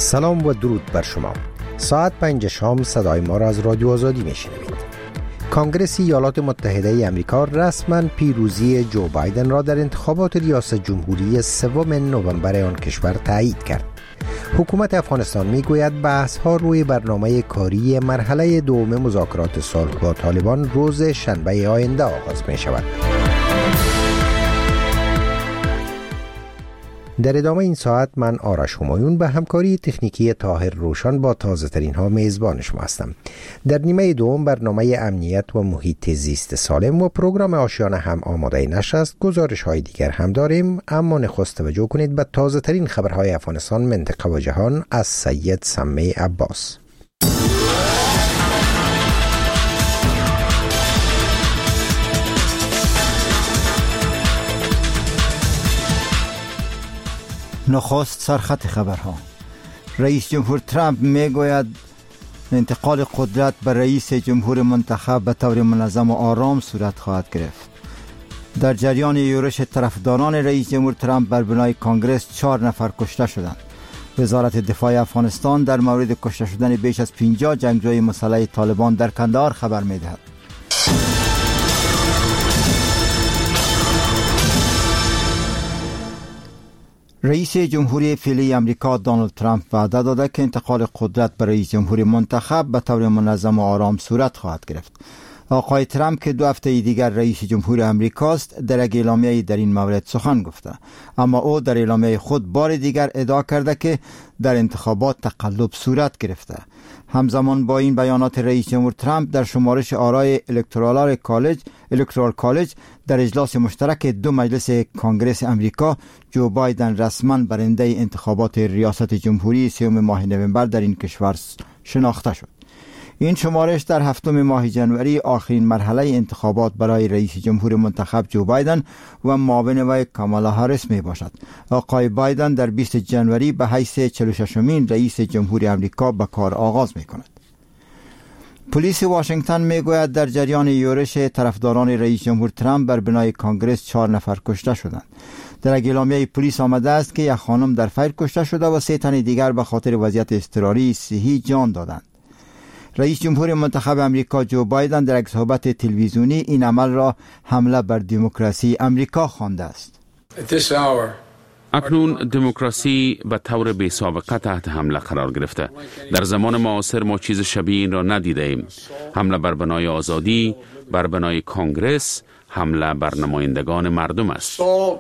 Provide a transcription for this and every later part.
سلام و درود بر شما. ساعت 5 شام صدای ما را از رادیو آزادی میشنوید. کانگرس ایالات متحده ای آمریکا رسما پیروزی جو بایدن را در انتخابات ریاست جمهوری 3 نوامبر آن کشور تایید کرد. حکومت افغانستان میگوید بحث ها روی برنامه کاری مرحله دوم مذاکرات صلح با طالبان روز شنبه آینده آغاز می شود. در ادامه این ساعت من آرش همایون به همکاری تکنیکی طاهر روشن با تازه ترین ها میزبان شما هستم. در نیمه دوم برنامه امنیت و محیط زیست سالم و پروگرام آشیانه هم آماده نشر است. گزارش های دیگر هم داریم، اما نخست توجه کنید به تازه ترین خبرهای افغانستان، منطقه و جهان از سید سمی عباس. نخست سرخط خبرها. رئیس جمهور ترامپ میگوید انتقال قدرت به رئیس جمهور منتخب به طور منظم و آرام صورت خواهد گرفت. در جریان یورش طرفداران رئیس جمهور ترامپ بر بنای کانگرس 4 نفر کشته شدند. وزارت دفاع افغانستان در مورد کشته شدن بیش از 50 جنگجوی مسلح طالبان در کندهار خبر میدهد. رئیس جمهوری فعلی امریکا دونالد ترامپ وعده داده که انتقال قدرت به رئیس جمهور منتخب به طور منظم و آرام صورت خواهد گرفت. آقای ترامپ که 2 هفته دیگر رئیس جمهور امریکاست در یک اعلامیه در این مورد سخن گفته، اما او در اعلامیه خود بار دیگر ادعا کرده که در انتخابات تقلب صورت گرفته. همزمان با این بیانات رئیس جمهور ترامپ در شمارش آرای الکترال کالج در اجلاس مشترک 2 مجلس کانگرس امریکا، جو بایدن رسما برنده انتخابات ریاست جمهوری 3 ماه نوامبر در این کشور شناخته شد. این شمارش در 7 ماه ژانویه آخرین مرحله انتخابات برای رئیس جمهور منتخب جو بایدن و معاون وی کامالا هریس می باشد. آقای بایدن در 20 ژانویه به حیث 46مین رئیس جمهور امریکا به کار آغاز می کند. پلیس واشنگتن می گوید در جریان یورش طرفداران رئیس جمهور ترامپ بر بنای کانگرس 4 نفر کشته شدند. در اعلامیه پلیس آمده است که یک خانم در فیر کشته شده و 3 تن دیگر به خاطر وضعیت اضطراری صحی جان دادند. رئیس جمهور منتخب امریکا جو بایدن در یک صحبت تلویزیونی این عمل را حمله بر دموکراسی امریکا خوانده است. اکنون دموکراسی به طور بی سابقه تحت حمله قرار گرفته. در زمان معاصر ما چیز شبیه این را ندیده ایم. حمله بر بنای آزادی، بر بنای کانگرس، حمله بر نمایندگان مردم است.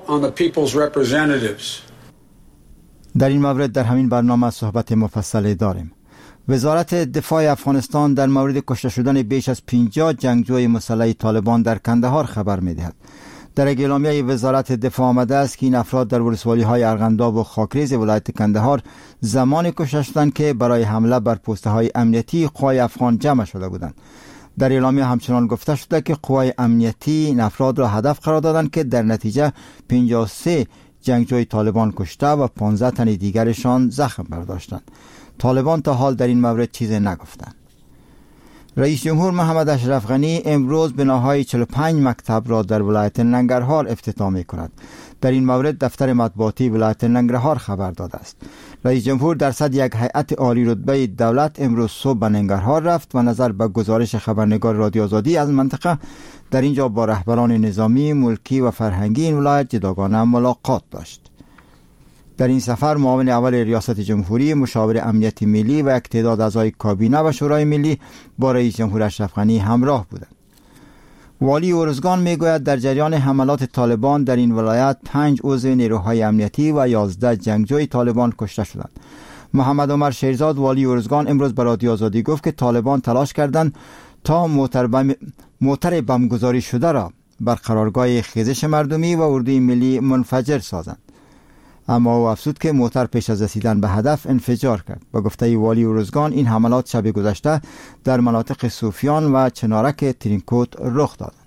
در این مورد در همین برنامه صحبت مفصل داریم. وزارت دفاع افغانستان در مورد کشته شدن بیش از 50 جنگجوی مسلح طالبان در کندهار خبر می‌دهد. در اعلامیه وزارت دفاع آمده است که این افراد در ولسوالی‌های ارغنداب و خاکریز ولایت کندهار زمانی کشته شدند که برای حمله بر پست‌های امنیتی قوای افغان جمع شده بودند. در اعلامیه همچنان گفته شده که قوای امنیتی این افراد را هدف قرار دادند که در نتیجه 53 جنگجوی طالبان کشته و 15 تن دیگرشان زخم برداشتند. طالبان تا حال در این مورد چیزی نگفتند. رئیس جمهور محمد اشرف غنی امروز بناهای 45 مکتب را در ولایت ننگرهار افتتاح می‌کند. در این مورد دفتر مطبوعاتی ولایت ننگرهار خبر داده است. رئیس جمهور در صدر یک هیئت عالی رتبه دولت امروز صبح به ننگرهار رفت و نظر به گزارش خبرنگار رادیو آزادی از منطقه در اینجا با رهبران نظامی، ملکی و فرهنگی این ولایت جداگانه ملاقات داشت. در این سفر معاون اول ریاست جمهوری، مشاور امنیت ملی و یک تعداد اعضای کابینه و شورای ملی با رئیس جمهور اشرف غنی همراه بودند. والی ارزگان میگوید در جریان حملات طالبان در این ولایت 5 عضو نیروهای امنیتی و 11 جنگجوی طالبان کشته شدند. محمد عمر شیرزاد والی ارزگان امروز به رادیو آزادی گفت که طالبان تلاش کردند تا موتر بمبگذاری شده را بر قرارگاه خیزش مردمی و اردوی ملی منفجر سازند، اما او افزود که موتر پیش از رسیدن به هدف انفجار کرد. با گفته والی ارزگان این حملات شب گذشته در مناطق صوفیان و چنارک ترینکوت رخ داد.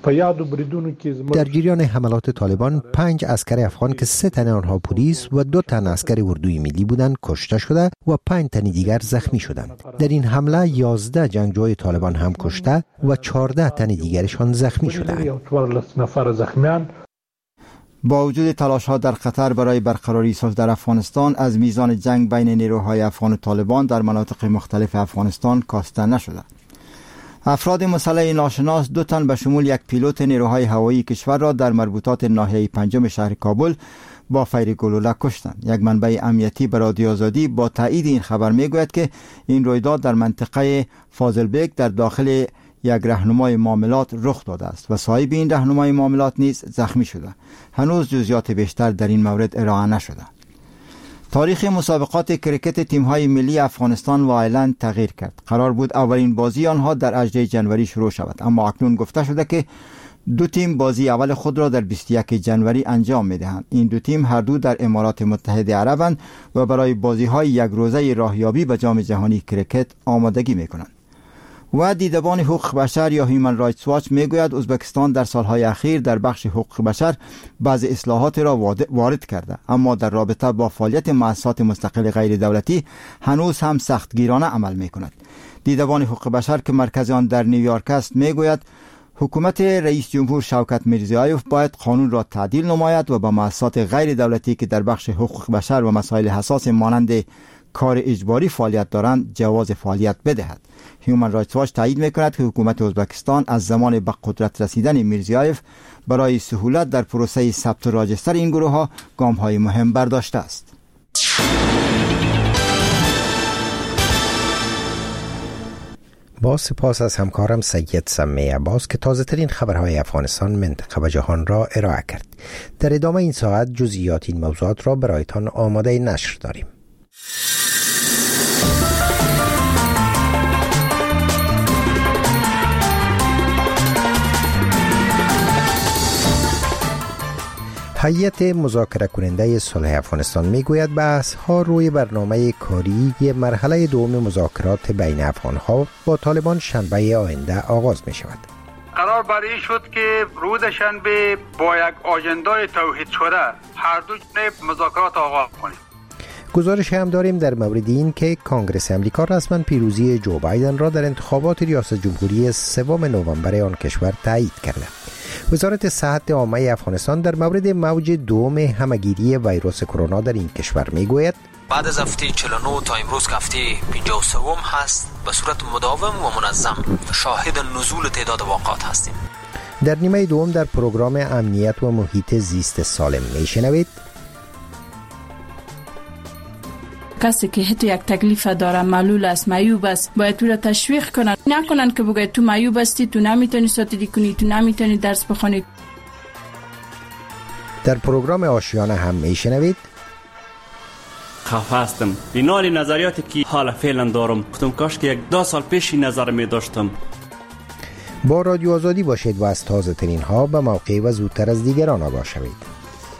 در جریان حملات طالبان 5 عسکر افغان که 3 تن آنها پلیس و 2 تن عسکر اردوی ملی بودند کشته شده و 5 تن دیگر زخمی شدند. در این حمله 11 جنگجوی طالبان هم کشته و 14 تن دیگرشان زخمی شدند. با وجود تلاش‌ها در قطر برای برقراری صلح در افغانستان، از میزان جنگ بین نیروهای افغان و طالبان در مناطق مختلف افغانستان کاسته نشده. افراد مسلح ناشناس 2 تن به شمول یک پیلوت نیروهای هوایی کشور را در مربوطات ناحیه 5 شهر کابل با فیر گلوله کشتند. یک منبع امنیتی به رادیو آزادی با تایید این خبر میگوید که این رویداد در منطقه فاضلبیگ در داخل یک راهنمای معاملات رخ داده است و صاحب این راهنمای معاملات نیز زخمی شده. هنوز جزئیات بیشتر در این مورد ارائه نشده. تاریخ مسابقات کرکت تیم‌های ملی افغانستان و آیرلند تغییر کرد. قرار بود اولین بازی آنها در 18 جنوری شروع شود، اما اکنون گفته شده که 2 تیم بازی اول خود را در 21 جنوری انجام می‌دهند. این 2 تیم هر دو در امارات متحده عربند و برای بازی‌های یک روزه راهیابی به جام جهانی کرکت آمادگی می‌کنند. و دیدبان حقوق بشر یا هیومن رایتس واچ میگوید ازبکستان در سالهای اخیر در بخش حقوق بشر بعضی اصلاحات را وارد کرده، اما در رابطه با فعالیت مؤسسات مستقل غیر دولتی هنوز هم سختگیرانه عمل میکند. دیدبان حقوق بشر که مرکز آن در نیویورک است میگوید حکومت رئیس جمهور شوکت میرزیایوف باید قانون را تعدیل نماید و به مؤسسات غیر دولتی که در بخش حقوق بشر و مسائل حساس مانند کار اجباری فعالیت دارند جواز فعالیت بدهد. هیومن رایتس واچ تایید میکند که حکومت ازبکستان از زمان به قدرت رسیدن میرزیایف برای سهولت در پروسه ثبت راجستر این گروه ها گام های مهم برداشته است. با سپاس از همکارم سید سمی عباس که تازه ترین خبرهای افغانستان، منطقه و جهان را ارائه کرد. در ادامه این ساعت جزئیات این موضوعات را برایتان آماده نشر داریم. هیئت مذاکره کننده صلح افغانستان میگوید بحث‌ها روی برنامه کاری مرحله دوم مذاکرات بین افغان‌ها با طالبان شنبه آینده آغاز می شود. قرار بر این شد که روز شنبه با یک آژندای توحید شده هر دو جانب مذاکرات آغاز کنیم. گزارش هم داریم در مورد این که کانگرس امریکا رسما پیروزی جو بایدن را در انتخابات ریاست جمهوری 3 نوامبر آن کشور تایید کرده. وزارت صحت عامه افغانستان در مورد موج دوم همهگیری ویروس کرونا در این کشور میگوید بعد از هفته 49 تا امروز که هفته 53 هست، به صورت مداوم و منظم شاهد نزول تعداد واقعات هستیم. در نیمه دوم در پروگرام امنیت و محیط زیست سالم میشنوید کسی که حتی یک تکلیف داره، معلول است، معیوب است، باید تو را تشویق کنن، نکنن که بگه تو معیوب هستی، تو نمیتونی ساتیری کنی، تو نمیتونی درس بخونی. در پروگرام آشیانه هم میشنوید خفه هستم بنای نظریاتی که حالا فعلا دارم، گفتم کاش که 2 سال پیش این نظر می داشتم. با رادیو آزادی باشید و از تازه ترین ها به موقع و زودتر از دیگران آگاه شوید.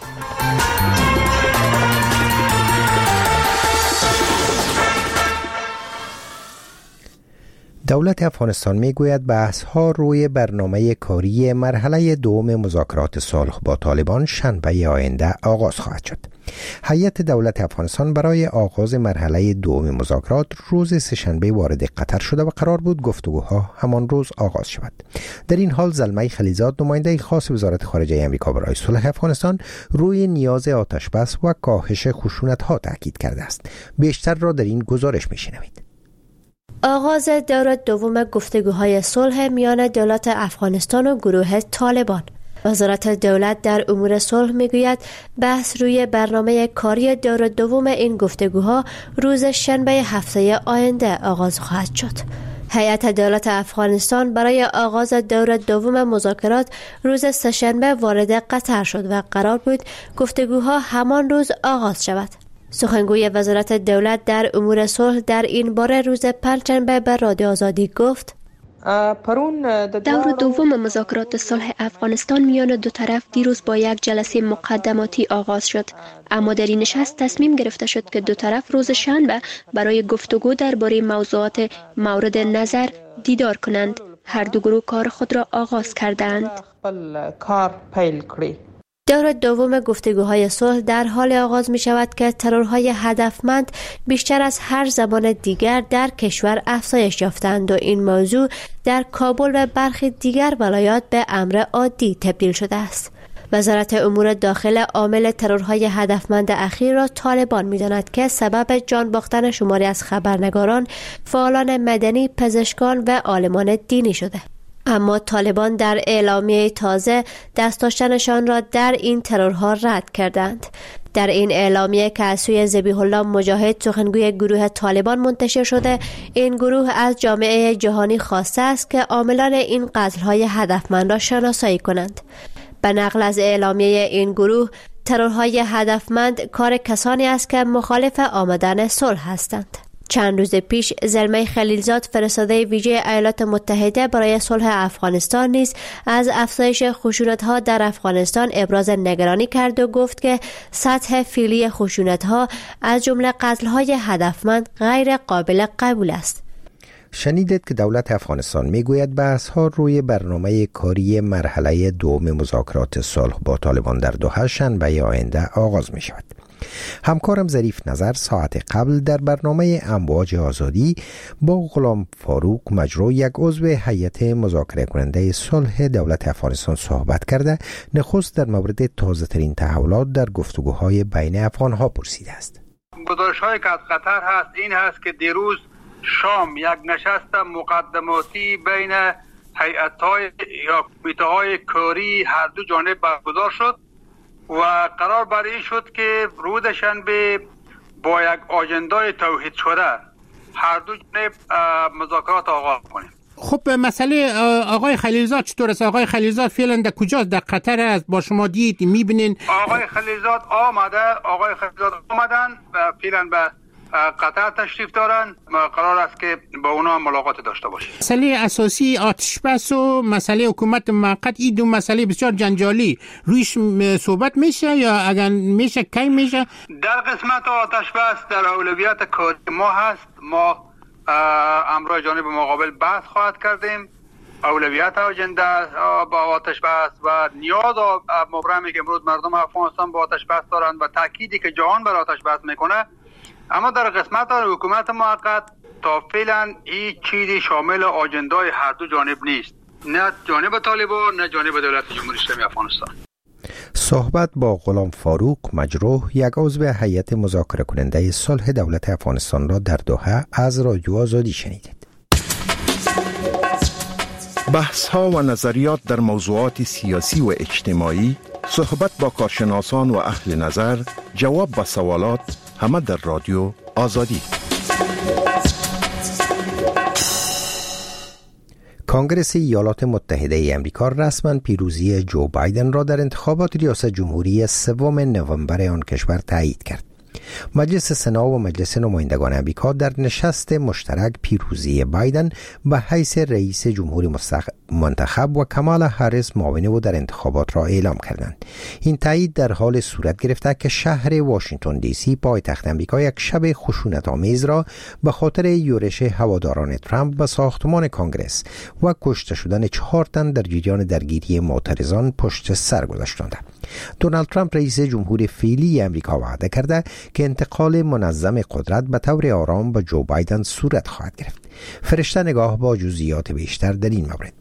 دولت افغانستان میگوید بحث‌ها روی برنامه کاری مرحله دوم مذاکرات صلح با طالبان شنبه آینده آغاز خواهد شد. هیئت دولت افغانستان برای آغاز مرحله دوم مذاکرات روز سه‌شنبه وارد قطر شده و قرار بود گفتگوها همان روز آغاز شود. در این حال زلمه خلیزاد، نماینده خاص وزارت خارجه آمریکا برای صلح افغانستان، روی نیاز آتشبس و کاهش خشونت‌ها تاکید کرده است. بیشتر را در این گزارش می‌شنوید. آغاز دور دوم گفتگوهای صلح میان دولت افغانستان و گروه طالبان. وزارت دولت در امور صلح میگوید بحث روی برنامه کاری دور دوم این گفتگوها روز شنبه هفته آینده آغاز خواهد شد. هیئت دولت افغانستان برای آغاز دور دوم مذاکرات روز سه‌شنبه وارد قطر شد و قرار بود گفتگوها همان روز آغاز شود. سخنگوی وزارت دولت در امور صلح در این باره روز پنجشنبه به رادیو آزادی گفت دور دوم مذاکرات صلح افغانستان میان دو طرف دیروز با یک جلسه مقدماتی آغاز شد، اما در این نشست تصمیم گرفته شد که دو طرف روز شنبه برای گفتگو درباره موضوعات مورد نظر دیدار کنند. هر دو گروه کار خود را آغاز کردند. دور دوم گفتگوهای صلح در حال آغاز می شود که ترورهای هدفمند بیشتر از هر زمان دیگر در کشور افزایش یافتند و این موضوع در کابل و برخی دیگر ولایات به امر عادی تبدیل شده است. وزارت امور داخله عامل ترورهای هدفمند اخیر را طالبان می‌داند که سبب جان باختن شماری از خبرنگاران، فعالان مدنی، پزشکان و عالمان دینی شده. اما طالبان در اعلامیه تازه دست داشتنشان را در این ترورها رد کردند. در این اعلامیه که از سوی ذبیح الله مجاهد سخنگوی گروه طالبان منتشر شده، این گروه از جامعه جهانی خواسته است که عاملان این قتل‌های هدفمند را شناسایی کنند. به نقل از اعلامیه این گروه، ترورهای هدفمند کار کسانی است که مخالف آمدن صلح هستند. چند روز پیش زلمه خلیلزاد، فرستاده ویژه ایالات متحده برای صلح افغانستان، نیز از افزایش خشونت‌ها در افغانستان ابراز نگرانی کرد و گفت که سطح فعلی خشونت‌ها از جمله قتل‌های هدفمند غیر قابل قبول است. شنیدید که دولت افغانستان میگوید بحث‌ها روی برنامه کاری مرحله دوم مذاکرات صلح با طالبان در دوحه شنبه آینده آغاز می شود. همکارم ظریف نظر ساعت قبل در برنامه امواج آزادی با غلام فاروق مجرو، یک عضو هیئت مذاکره کننده صلح دولت افغانستان، صحبت کرده نخست در مورد تازه ترین تحولات در گفتگوهای بین افغانها پرسیده است. گزارش‌هایی که از قطر هست این هست که دیروز شام یک نشست مقدماتی بین هیئت‌های یا کمیته‌های کاری هر دو جانب برگزار شد و قرار بر این شد که روز شنبه با یک آژندای توحید شده هر دو جانب مذاکرات آغاز کنیم. خب مسئله آقای خلیلزاد چطور است؟ آقای خلیلزاد فعلا در کجاست؟ در قطر است؟ با شما دید میبینین؟ آقای خلیلزاد آمدن و فعلا به قطر تشریف دارن. قرار است که با اونا ملاقات داشته باشیم. مسئله اساسی آتش بس و مسئله حکومت موقت، این دو مسئله بسیار جنجالی، رویش صحبت میشه یا اگر میشه کی میشه؟ در قسمت آتش بس در اولویت کاری ما هست. ما امروز جانب مقابل بحث خواهد کردیم. اولویت آجنده با آتش بس و نیاز مبرمی که امروز مردم افغانستان با آتش بس دارند و تأکیدی که جهان بر آتش بس میکنه. اما در قسمت حکومت موقت تا فعلا هیچ چیزی شامل آجندای هر دو جانب نیست، نه جانب طالبان نه جانب دولت جمهوری اسلامی افغانستان. صحبت با غلام فاروق مجروح، یک عضو هیئت مذاکره کننده صلح دولت افغانستان را در دوحه از رادیو آزادی شنیدید. بحث ها و نظریات در موضوعات سیاسی و اجتماعی، صحبت با کارشناسان و اهل نظر، جواب به سوالات، همه در رادیو آزادی. کانگرس ایالات متحده ای آمریکا رسما پیروزی جو بایدن را در انتخابات ریاست جمهوری 3 نوامبر آن کشور تایید کرد. مجلس سنا و مجلس نمایندگان آمریکا در نشست مشترک پیروزی بایدن به حیث رئیس جمهور منتخب و کامالا هریس معاون او در انتخابات را اعلام کردند. این تایید در حال صورت گرفته که شهر واشنگتن دی سی، پایتخت آمریکا، یک شب خشونت‌آمیز را به خاطر یورش هواداران ترامپ به ساختمان کانگرس و کشته شدن 4 تن در جریان درگیری معترضان پشت سر گذاشتند. دونالد ترامپ رئیس جمهور فعلی آمریکا وعده کرده که انتقال منظم قدرت به طور آرام به جو بایدن صورت خواهد گرفت. فرشته نگاه با جزئیات بیشتر در این مورد.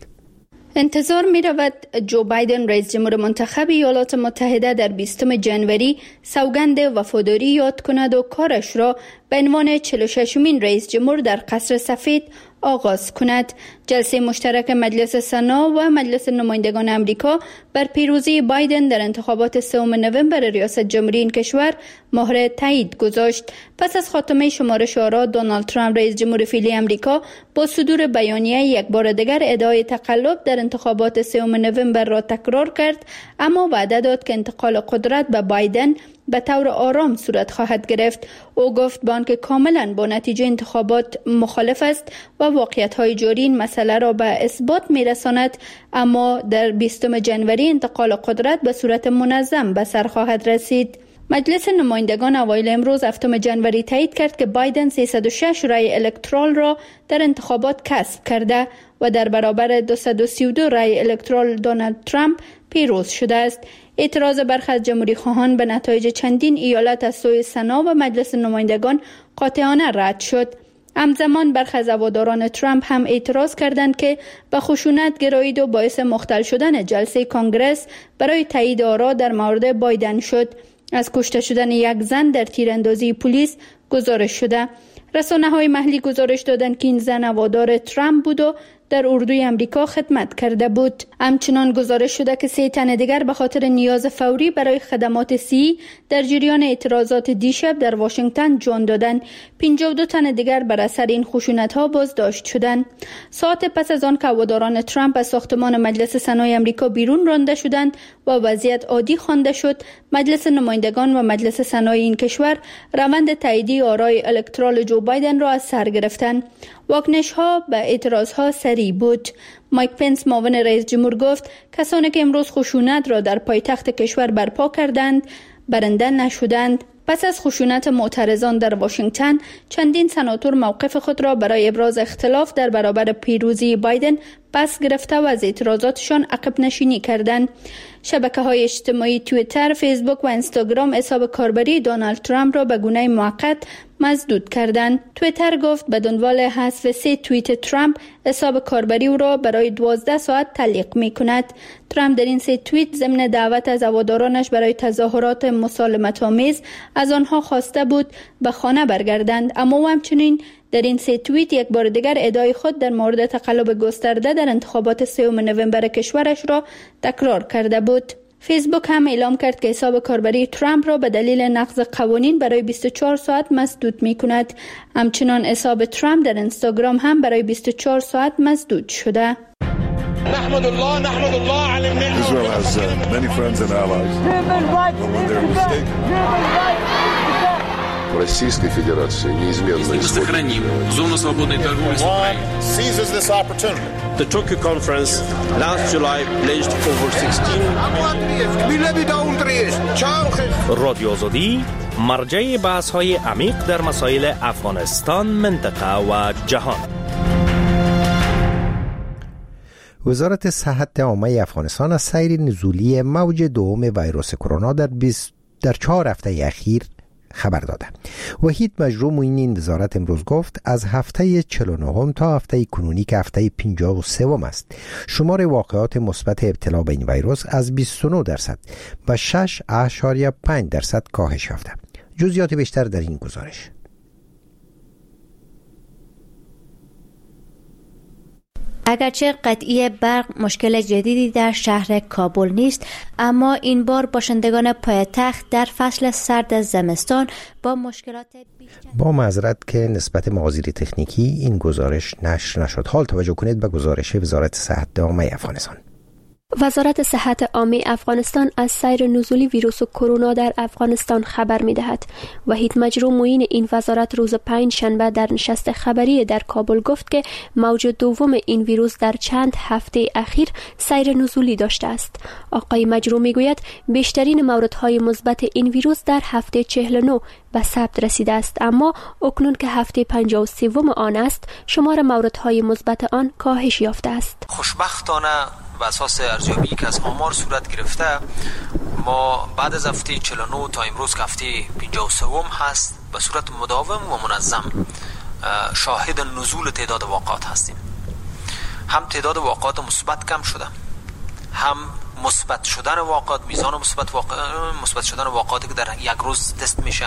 انتظار می رود جو بایدن رئیس جمهور منتخب ایالات متحده در 20 جنوری سوگند وفاداری یاد کند و کارش را به عنوان 46مین رئیس جمهور در قصر سفید آغاز کند. جلسه مشترک مجلس سنا و مجلس نمایندگان آمریکا بر پیروزی بایدن در انتخابات 3 نوامبر ریاست جمهوری این کشور مهر تایید گذاشت. پس از خاتمه شمارش آرا، دونالد ترامپ رئیس جمهور فعلی آمریکا با صدور بیانیه یک بار دیگر ادعای تقلب در انتخابات 3 نوامبر را تکرار کرد، اما وعده داد که انتقال قدرت به بایدن به طور آرام صورت خواهد گرفت. او گفت با آنکه کاملا با نتیجه انتخابات مخالف است و واقعیت‌های جاری این مسئله را به اثبات می‌رساند، اما در 20 جنوری انتقال قدرت به صورت منظم به سر خواهد رسید. مجلس نمایندگان اوایل امروز 7 جنوری تایید کرد که بایدن 306 رای الکترال را در انتخابات کسب کرده و در برابر 232 رای الکترال دونالد ترامپ پیروز شده است. اعتراض برخی از جمهوری خواهان به نتایج چندین ایالت از سوی سنا و مجلس نمایندگان قاطعانه رد شد. همزمان برخی از هواداران ترامپ هم اعتراض کردند که به خشونت گرایید و باعث مختل شدن جلسه کنگرس برای تایید آرا در مورد بایدن شد. از کشته شدن یک زن در تیراندازی پلیس گزارش شده. رسانه‌های محلی گزارش دادند که این زن هوادار ترامپ بود و در اردوی امریکا خدمت کرده بود. همچنان گزارش شده که 3 تن دیگر به خاطر نیاز فوری برای خدمات صحی در جریان اعتراضات دیشب در واشنگتن جان دادند. 52 تن دیگر بر اثر این خشونت‌ها بازداشت شدند. ساعت پس از آن که هواداران ترامپ از ساختمان مجلس سنای امریکا بیرون رانده شدند و وضعیت عادی خوانده شد، مجلس نمایندگان و مجلس سنای این کشور روند تاییدی آرای الکترال جو بایدن را از سر گرفتند. واکنش‌ها به اعتراض‌ها سریع بود. مایک پنس معاون رئیس جمهور گفت کسانی که امروز خشونت را در پایتخت کشور برپا کردند برنده نشدند. پس از خشونت معترضان در واشنگتن، چندین سناتور موقف خود را برای ابراز اختلاف در برابر پیروزی بایدن پس گرفته و از اعتراضاتشان عقب نشینی کردند. شبکه‌های اجتماعی توییتر، فیسبوک و اینستاگرام حساب کاربری دونالد ترامپ را به گونه موقت مسدود کردند. توییتر گفت به دنبال حذف 3 توییت ترامپ حساب کاربری او را برای 12 ساعت تعلیق می‌کند. ترامپ در این 3 توییت ضمن دعوت از هوادارانش برای تظاهرات مسالمت‌آمیز از آنها خواسته بود به خانه برگردند، اما او همچنین در این 3 توییت یک بار دیگر ادعای خود در مورد تقلب گسترده در انتخابات 3 نوامبر کشورش را تکرار کرده بود. فیسبوک هم اعلام کرد که حساب کاربری ترامپ را به دلیل نقض قوانین برای 24 ساعت مسدود می کند. همچنان حساب ترامپ در اینستاگرام هم برای 24 ساعت مسدود شده. نحمد الله علی النعمة. Israel has many friends and allies. Российской Федерации неизменно сохраним зону свободной торговли с Украиной. Seizes this opportunity. The Tokyo conference last July pledged over 16 رادیو آزادی مرجع بحث‌های عمیق در مسائل افغانستان، منطقه و جهان. وزارت صحت عامه افغانستان از سیر نزولی موج دوم ویروس کرونا در 4 هفته اخیر خبر داده. وحید مجروح معین این وزارت امروز گفت از هفته 49 تا هفته کنونی که هفته 53 است، شمار واقعات مثبت ابتلا به این ویروس از 29% به 6.5% کاهش یافته. جزئیات بیشتر در این گزارش. اگرچه قطعی برق مشکل جدیدی در شهر کابل نیست، اما این بار باشندگان پایتخت در فصل سرد زمستان با مشکلات با معذرت که نسبت مقادیر تکنیکی این گزارش نشر نشد. حال توجه کنید به گزارش وزارت صحت عامه افغانستان. وزارت صحت عامه افغانستان از سیر نزولی ویروس کرونا در افغانستان خبر می‌دهد. وحید مجروح معین این وزارت روز 5 شنبه در نشست خبری در کابل گفت که موج دوم این ویروس در چند هفته اخیر سیر نزولی داشته است. آقای مجروح میگوید بیشترین موردهای مثبت این ویروس در هفته 49 به ثبت رسیده است، اما اکنون که هفته 53 آن است، شمار موردهای مثبت آن کاهش یافته است. خوشبختانه و اساس ارزیابی که از آمار صورت گرفته، ما بعد از هفته 49 تا امروز که هفته 53 هست، به صورت مداوم و منظم شاهد نزول تعداد واقعات هستیم. هم تعداد واقعات مثبت کم شده، هم مثبت شدن واقعات، میزان مثبت شدن واقعاتی که در یک روز تست میشه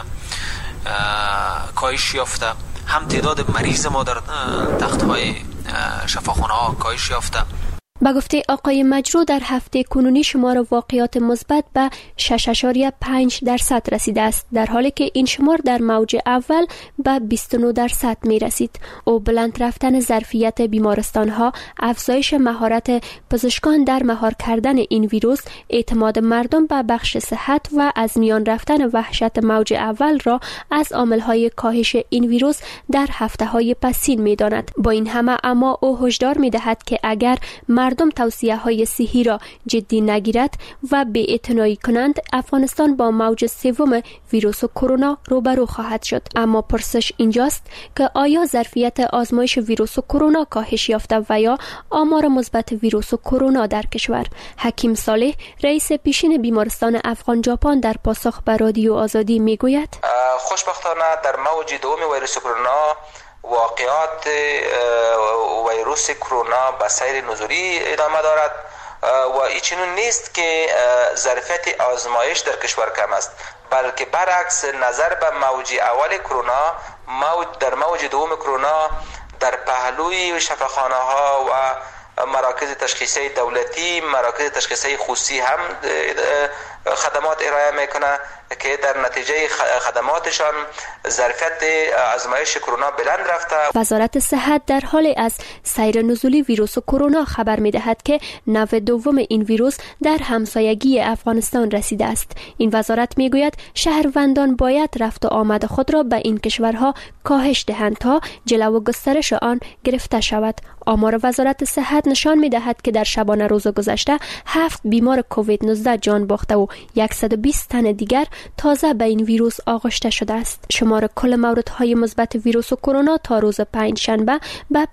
کاهش یافته، هم تعداد مریض ما در تخت‌های شفاخانه ها کاهش یافته. به گفته آقای مجروح در هفته کنونی شمار واقعات مثبت به 6.5% رسیده است، در حالی که این شمار در موج اول به 29% می رسید. او بلند رفتن ظرفیت بیمارستان ها، افزایش مهارت پزشکان در مهار کردن این ویروس، اعتماد مردم به بخش صحت و از میان رفتن وحشت موج اول را از عامل‌های کاهش این ویروس در هفته‌های پسین می داند. با این همه اما او هشدار می دهد که اگر مردم توصیه‌های صحی را جدی نگیرد و بی‌اعتنایی کنند، افغانستان با موج سوم ویروس کرونا روبرو خواهد شد. اما پرسش اینجاست که آیا ظرفیت آزمایش ویروس کرونا کاهش یافته و یا آمار مثبت ویروس کرونا در کشور؟ حکیم صالح، رئیس پیشین بیمارستان افغان ژاپن، در پاسخ به رادیو آزادی میگوید: خوشبختانه در موج دوم ویروس کرونا واقعات ویروس کرونا به سیر نزولی ادامه دارد و ایچنین نیست که ظرفیت آزمایش در کشور کم است، بلکه برعکس نظر به موج اول کرونا، در موج دوم کرونا در پهلوی شفاخانه ها و مراکز تشخیصی دولتی، مراکز تشخیصی خصوصی هم خدمات ارائه میکنه که در نتیجه خدماتشان ظرفیت آزمایش کرونا بلند رفته. وزارت صحت در حال از سیر نزولی ویروس کرونا خبر می‌دهد که نوع دوم این ویروس در همسایگی افغانستان رسیده است. این وزارت میگوید شهروندان باید رفت و آمد خود را به این کشورها کاهش دهند تا جلو گسترش آن گرفته شود. آمار وزارت صحت نشان می‌دهد که در شبانه روز گذشته 7 بیمار کووید 19 جان باخته و 120 تن دیگر تازه به این ویروس آغشته شده است. شمار کل موردهای مثبت ویروس کرونا تا روز پنجشنبه به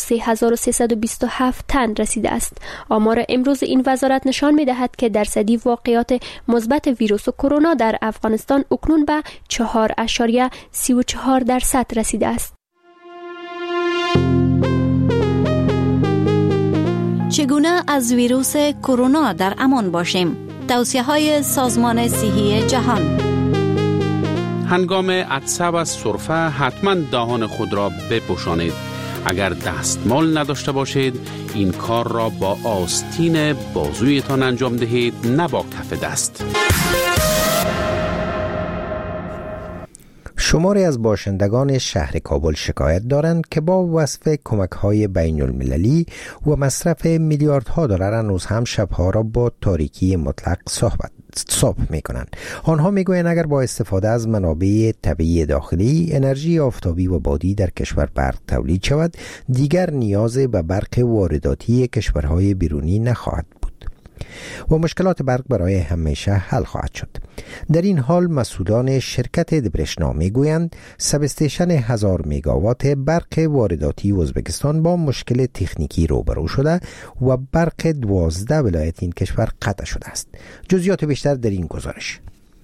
53327 تن رسیده است. آمار امروز این وزارت نشان می‌دهد که درصدی واقعات مثبت ویروس کرونا در افغانستان اکنون به 4.34% رسیده است. چگونه از ویروس کرونا در امان باشیم؟ توصیه‌های سازمان صحی جهان. هنگام عطسه و سرفه حتما دهان خود را بپوشانید. اگر دستمال نداشته باشید این کار را با آستین بازویتان انجام دهید، نه با کف دست. شماری از باشندگان شهر کابل شکایت دارند که با وصف کمک‌های بین المللی و مصرف میلیاردها دلار هنوز هم شبها را با تاریکی مطلق صبح می‌کنند. آنها می‌گویند اگر با استفاده از منابع طبیعی داخلی، انرژی آفتابی و بادی در کشور برق تولید شود، دیگر نیاز به برق وارداتی کشورهای بیرونی نخواهد بود و مشکلات برق برای همیشه حل خواهد شد. در این حال مسئولان شرکت دبرشنا میگویند سب استیشن 1000 مگاوات برق وارداتی ازبکستان با مشکل تکنیکی روبرو شده و برق 12 ولایت این کشور قطع شده است. جزئیات بیشتر در این گزارش.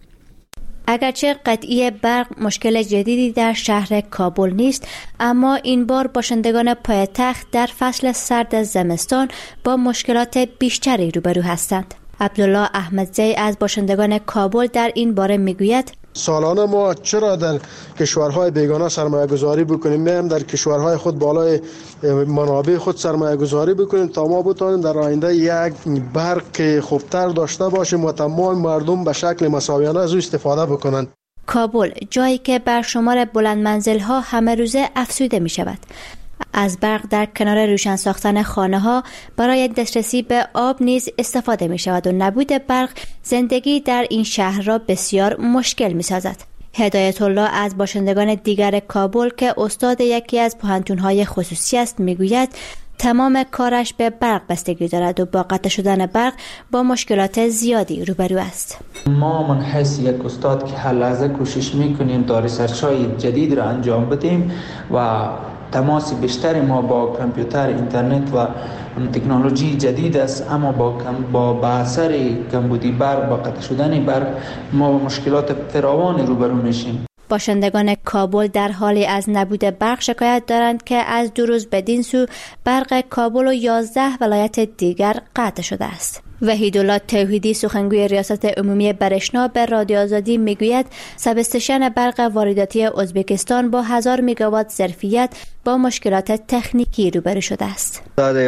اگرچه قطعی برق مشکل جدیدی در شهر کابل نیست، اما این بار باشندگان پایتخت در فصل سرد زمستان با مشکلات بیشتری روبرو هستند. عبدالله احمدزی از باشندگان کابل در این باره میگوید سالانه ما چرا در کشورهای بیگانه سرمایه گذاری بکنیم، میم در کشورهای خود بالای منابع خود سرمایه گذاری بکنیم تا ما بتوانیم در آینده یک برق خوبتر داشته باشیم و تمام مردم به شکل مساویانه از او استفاده بکنند. کابل جایی که بر شمار بلند منزل ها همه روزه افزوده می شود. از برق در کنار روشن ساختن خانه ها برای دسترسی به آب نیز استفاده می شود و نبود برق زندگی در این شهر را بسیار مشکل می سازد. هدایت الله از باشندگان دیگر کابل که استاد یکی از پوهنتون‌های خصوصی است می گوید تمام کارش به برق بستگی دارد و با قطع شدن برق با مشکلات زیادی روبرو است. ما من حیث یک استاد که هر لحظه کوشش میکنیم تا ریسرچ‌های جدید را انجام بدیم و تماس بیشتر ما با کامپیوتر، اینترنت و تکنولوژی جدید است، اما با اثر کمبودی برق، با قطع شدن برق ما با مشکلات فراوانی روبرو میشیم. باشندگان کابل در حالی از نبود برق شکایت دارند که از 2 روز بدین سو برق کابل و 11 ولایت دیگر قطع شده است. وحیدالله توحیدی سخنگوی ریاست عمومی برشنا به رادیو آزادی میگوید سب استیشن برق وارداتی ازبکستان با 1000 مگاوات ظرفیت با مشکلات تکنیکی روبرو شده است.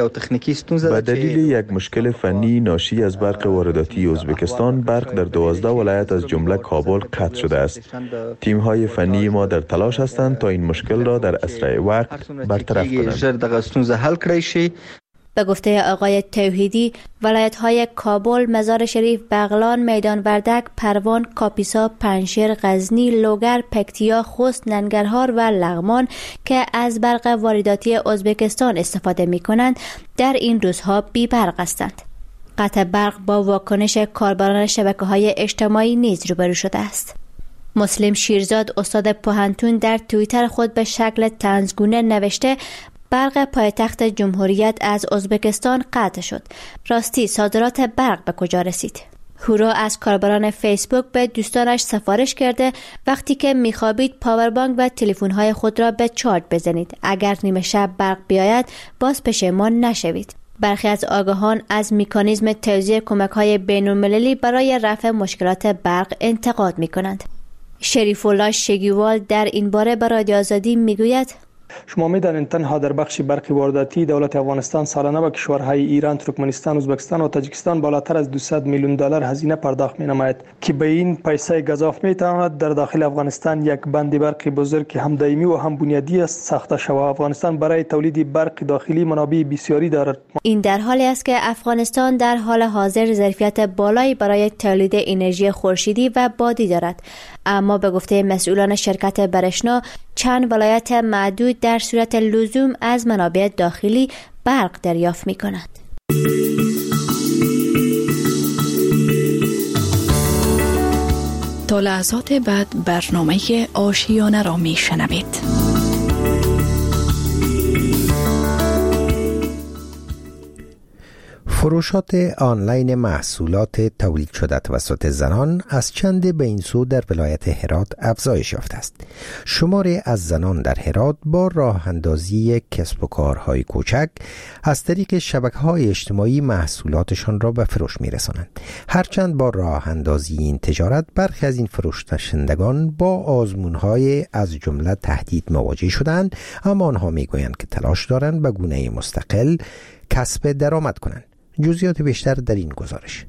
به دلیل یک مشکل فنی ناشی از برق وارداتی ازبکستان، برق در 12 ولایت از جمله کابل قطع شده است. تیم‌های فنی ما در تلاش هستند تا این مشکل را در اسرع وقت برطرف کنند. به گفته آقای توحیدی، ولایت‌های کابل، مزار شریف، بغلان، میدان وردک، پروان، کاپیسا، پنجشیر، غزنی، لوگر، پکتیا، خوست، ننگرهار و لغمان که از برق وارداتی ازبکستان استفاده می‌کنند، در این روزها بی برق هستند. قطع برق با واکنش کاربران شبکه‌های اجتماعی نیز روبرو شده است. مسلم شیرزاد استاد پوهنتون در توییتر خود به شکل طنزگونه نوشته برق پایتخت جمهوریت از ازبکستان قطع شد. راستی صادرات برق به کجا رسید؟ هورا از کاربران فیسبوک به دوستانش سفارش کرده وقتی که میخوابید پاوربانک و تلفن‌های خود را به چارج بزنید. اگر نیمه شب برق بیاید باز پشیمان نشوید. برخی از آگاهان از مکانیزم توزیع کمک‌های بین‌المللی برای رفع مشکلات برق انتقاد می‌کنند. شریف الله شگیوال در این باره به رادیو آزادی میگوید: شما می‌دانید تنها در بخش برق وارداتی دولت افغانستان سالانه به کشورهای ایران، ترکمنستان، ازبکستان و تاجیکستان بالاتر از 200 میلیون دلار هزینه پرداخت می‌نماید که به این پیسه گزاف می‌تواند در داخل افغانستان یک بند برق بزرگ که هم دائمی و هم بنیادی است ساخته شود. افغانستان برای تولید برق داخلی منابع بسیاری دارد. این در حالی است که افغانستان در حال حاضر ظرفیت بالایی برای تولید انرژی خورشیدی و بادی دارد، اما به گفته مسئولان شرکت برشنا چند ولایت معدود در صورت لزوم از منابع داخلی برق دریافت می‌کنند. تا لحظات بعد برنامه آشیانه را می‌شنوید. فروشات آنلاین محصولات تولید شده توسط زنان از چند به این سو در ولایت هرات افزایش یافته است. شماری از زنان در هرات با راه اندازی کسب و کارهای کوچک از طریق شبکه‌های اجتماعی محصولاتشان را به فروش می‌رسانند. هرچند با راه اندازی این تجارت برخی از این فروشندگان با آزمون‌های از جمله تهدید مواجه شدند، اما آنها می‌گویند که تلاش دارند به گونه مستقل کسب درآمد کنند. جزئیات بیشتر در این گزارش.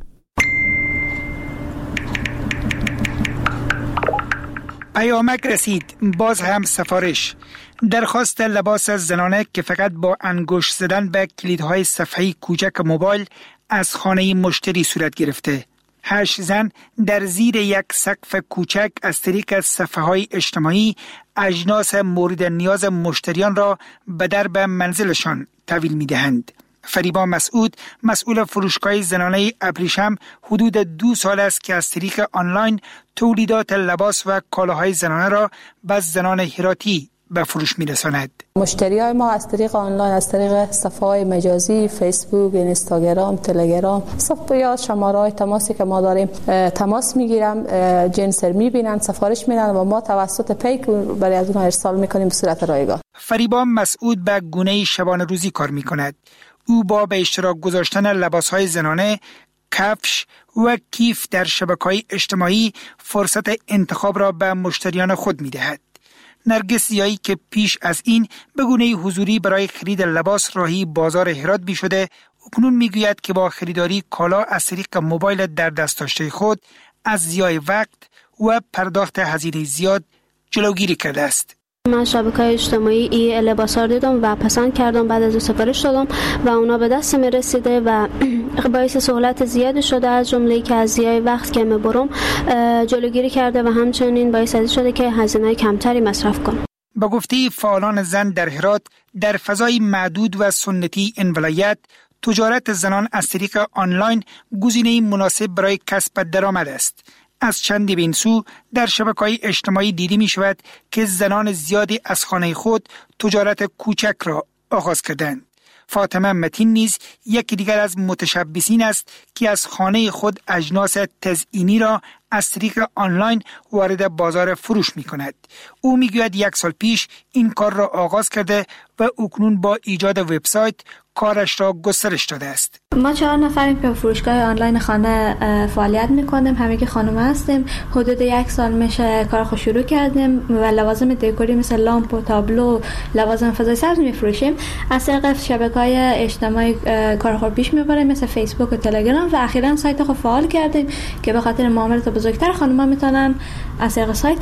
پیامک رسید، باز هم سفارش. درخواست لباس زنانه که فقط با انگشت زدن به کلیدهای صفحه کوچک موبایل از خانه مشتری صورت گرفته. 8 زن در زیر یک سقف کوچک از طریق صفحه‌های اجتماعی اجناس مورد نیاز مشتریان را به درب منزلشان تحویل می‌دهند. فریبا مسعود، مسئول فروشگاه زنانه ابریشم، حدود 2 سال است که از طریق آنلاین تولیدات لباس و کالاهای زنانه را به زنان هراتی به فروش می‌رساند. مشتریای ما از طریق آنلاین، از طریق صفحه‌های مجازی، فیسبوک، اینستاگرام، تلگرام، صفحه یا شماره‌های تماسی که ما داریم تماس می‌گیرن، جنسر می‌بینن، سفارش میدن و ما توسط پیک برای از اونها ارسال می‌کنیم به صورت رایگان. فریبا مسعود به گونه شبانه روزی کار می‌کند. او با به اشتراک گذاشتن لباس‌های زنانه، کفش و کیف در شبکه‌های اجتماعی فرصت انتخاب را به مشتریان خود می‌دهد. نرگس زیایی که پیش از این به گونه حضوری برای خرید لباس راهی بازار هرات می‌شده، اکنون می‌گوید که با خریداری کالا از طریق موبایل در دست داشته خود از ضیاع وقت و پرداخت هزینه زیاد جلوگیری کرده است. من شبکه‌های اجتماعی این لباسا رو دیدم و پسند کردم، بعد از سفارش دادم و اونا به دست می رسیده و باعث سهولت زیادی شده، از جمله که از ضیاع وقت که میبرم جلوگیری کرده و همچنین باعث شده که هزینه کمتری مصرف کنم. با گفته فعالان زن در هرات، در فضای معدود و سنتی این ولایت، تجارت زنان از طریق آنلاین گزینه مناسب برای کسب درآمد است. از چندی به این سو در شبکه‌های اجتماعی دیده می شود که زنان زیادی از خانه خود تجارت کوچک را آغاز کردند. فاطمه متین نیز یکی دیگر از متشبثین است که از خانه خود اجناس تزئینی را از طریق آنلاین وارد بازار فروش می کند. او می گوید 1 سال پیش این کار را آغاز کرده و اکنون با ایجاد وبسایت کارش را گسترش داده است. ما 4 نفریم که فروشگاه آنلاین خانه فعالیت میکنیم، همه که خانم هستیم. حدود 1 سال میشه کار خود شروع کردیم و لوازم دکوری مثل لامپ و تابلو، لوازم فضای سبز میفروشیم. از طریق شبکه‌های اجتماعی کار خود پیش میبریم مثل فیسبوک و تلگرام و اخیراً سایت خود فعال کردیم که به خاطر معاملات بزرگتر خانم‌ها میتونن از طریق سایت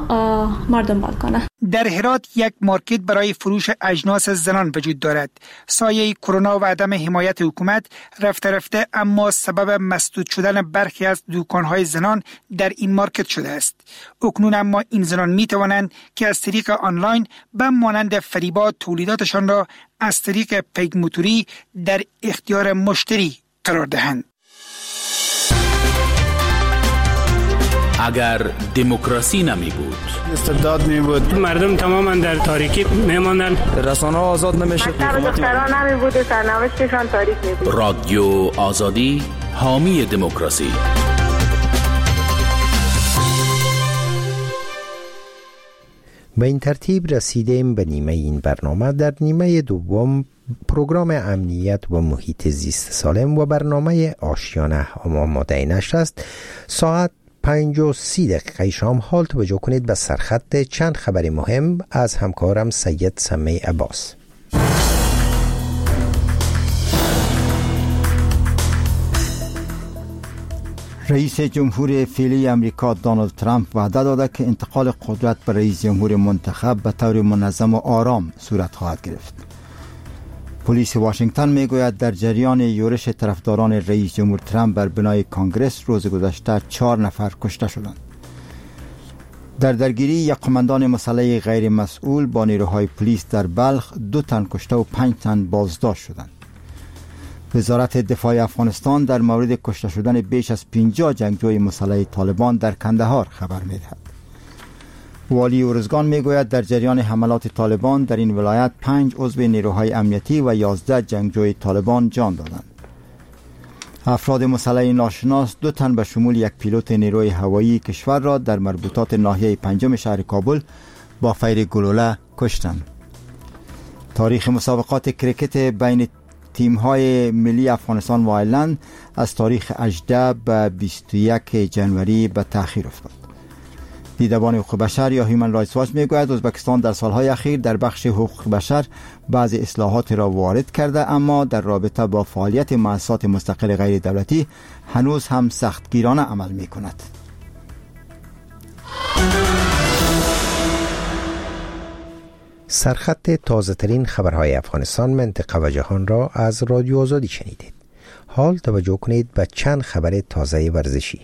ما دنبال کنن. در هرات یک مارکت برای فروش اجناس زنان وجود دارد. سایه کرونا و عدم حمایت حکومت رفته اما سبب مسدود شدن برخی از دکان‌های زنان در این مارکت شده است. اکنون اما این زنان می توانند که از طریق آنلاین به مانند فریبا تولیداتشان را از طریق پیک موتوری در اختیار مشتری قرار دهند. اگر دموکراسی نمی بود، استبداد می بود، مردم تماما در تاریکی می ماندن، رسانه آزاد نمی شد، دختران نمی بود، سرنوشتشان تاریک می بود. رادیو آزادی حامی دموکراسی. به این ترتیب رسیدیم به نیمه این برنامه. در نیمه دوم پروگرام امنیت و محیط زیست سالم و برنامه آشیانه آماده نشر است. ساعت 5:30 شام حال توجه کنید به سرخط چند خبر مهم از همکارم سید سمی عباس. رئیس جمهور فعلی امریکا دونالد ترامپ وعده داده که انتقال قدرت به رئیس جمهور منتخب به طور منظم و آرام صورت خواهد گرفت. پلیس واشنگتن میگوید در جریان یورش طرفداران رئیس جمهور ترامپ بر بنای کانگرس روز گذشته 4 نفر کشته شدند. در درگیری یک قماندان مسلح غیر مسئول با نیروهای پلیس در بلخ 2 تن کشته و 5 تن بازداشت شدند. وزارت دفاع افغانستان در مورد کشته شدن بیش از 50 جنگجوی مسلح طالبان در کندهار خبر می‌دهد. والی ارزگان میگوید در جریان حملات طالبان در این ولایت 5 عضو نیروهای امنیتی و 11 جنگجوی طالبان جان دادند. افراد مسلح ناشناس 2 تن به شمول یک پیلوت نیروی هوایی کشور را در مربوطات ناحیه 5 شهر کابل با فیر گلوله کشتند. تاریخ مسابقات کرکت بین تیم‌های ملی افغانستان و آیرلند از تاریخ 18 به 21 جنوری به تأخیر افتاد. دیدبان حقوق بشر یا هیومن رایتس واچ میگوید ازبکستان در سالهای اخیر در بخش حقوق بشر بعضی اصلاحات را وارد کرده، اما در رابطه با فعالیت مؤسسات مستقل غیر دولتی هنوز هم سختگیرانه عمل می‌کند. سرخط تازه ترین خبرهای افغانستان، منطقه و جهان را از رادیو آزادی شنیدید. حال توجه کنید به چند خبر تازه ورزشی.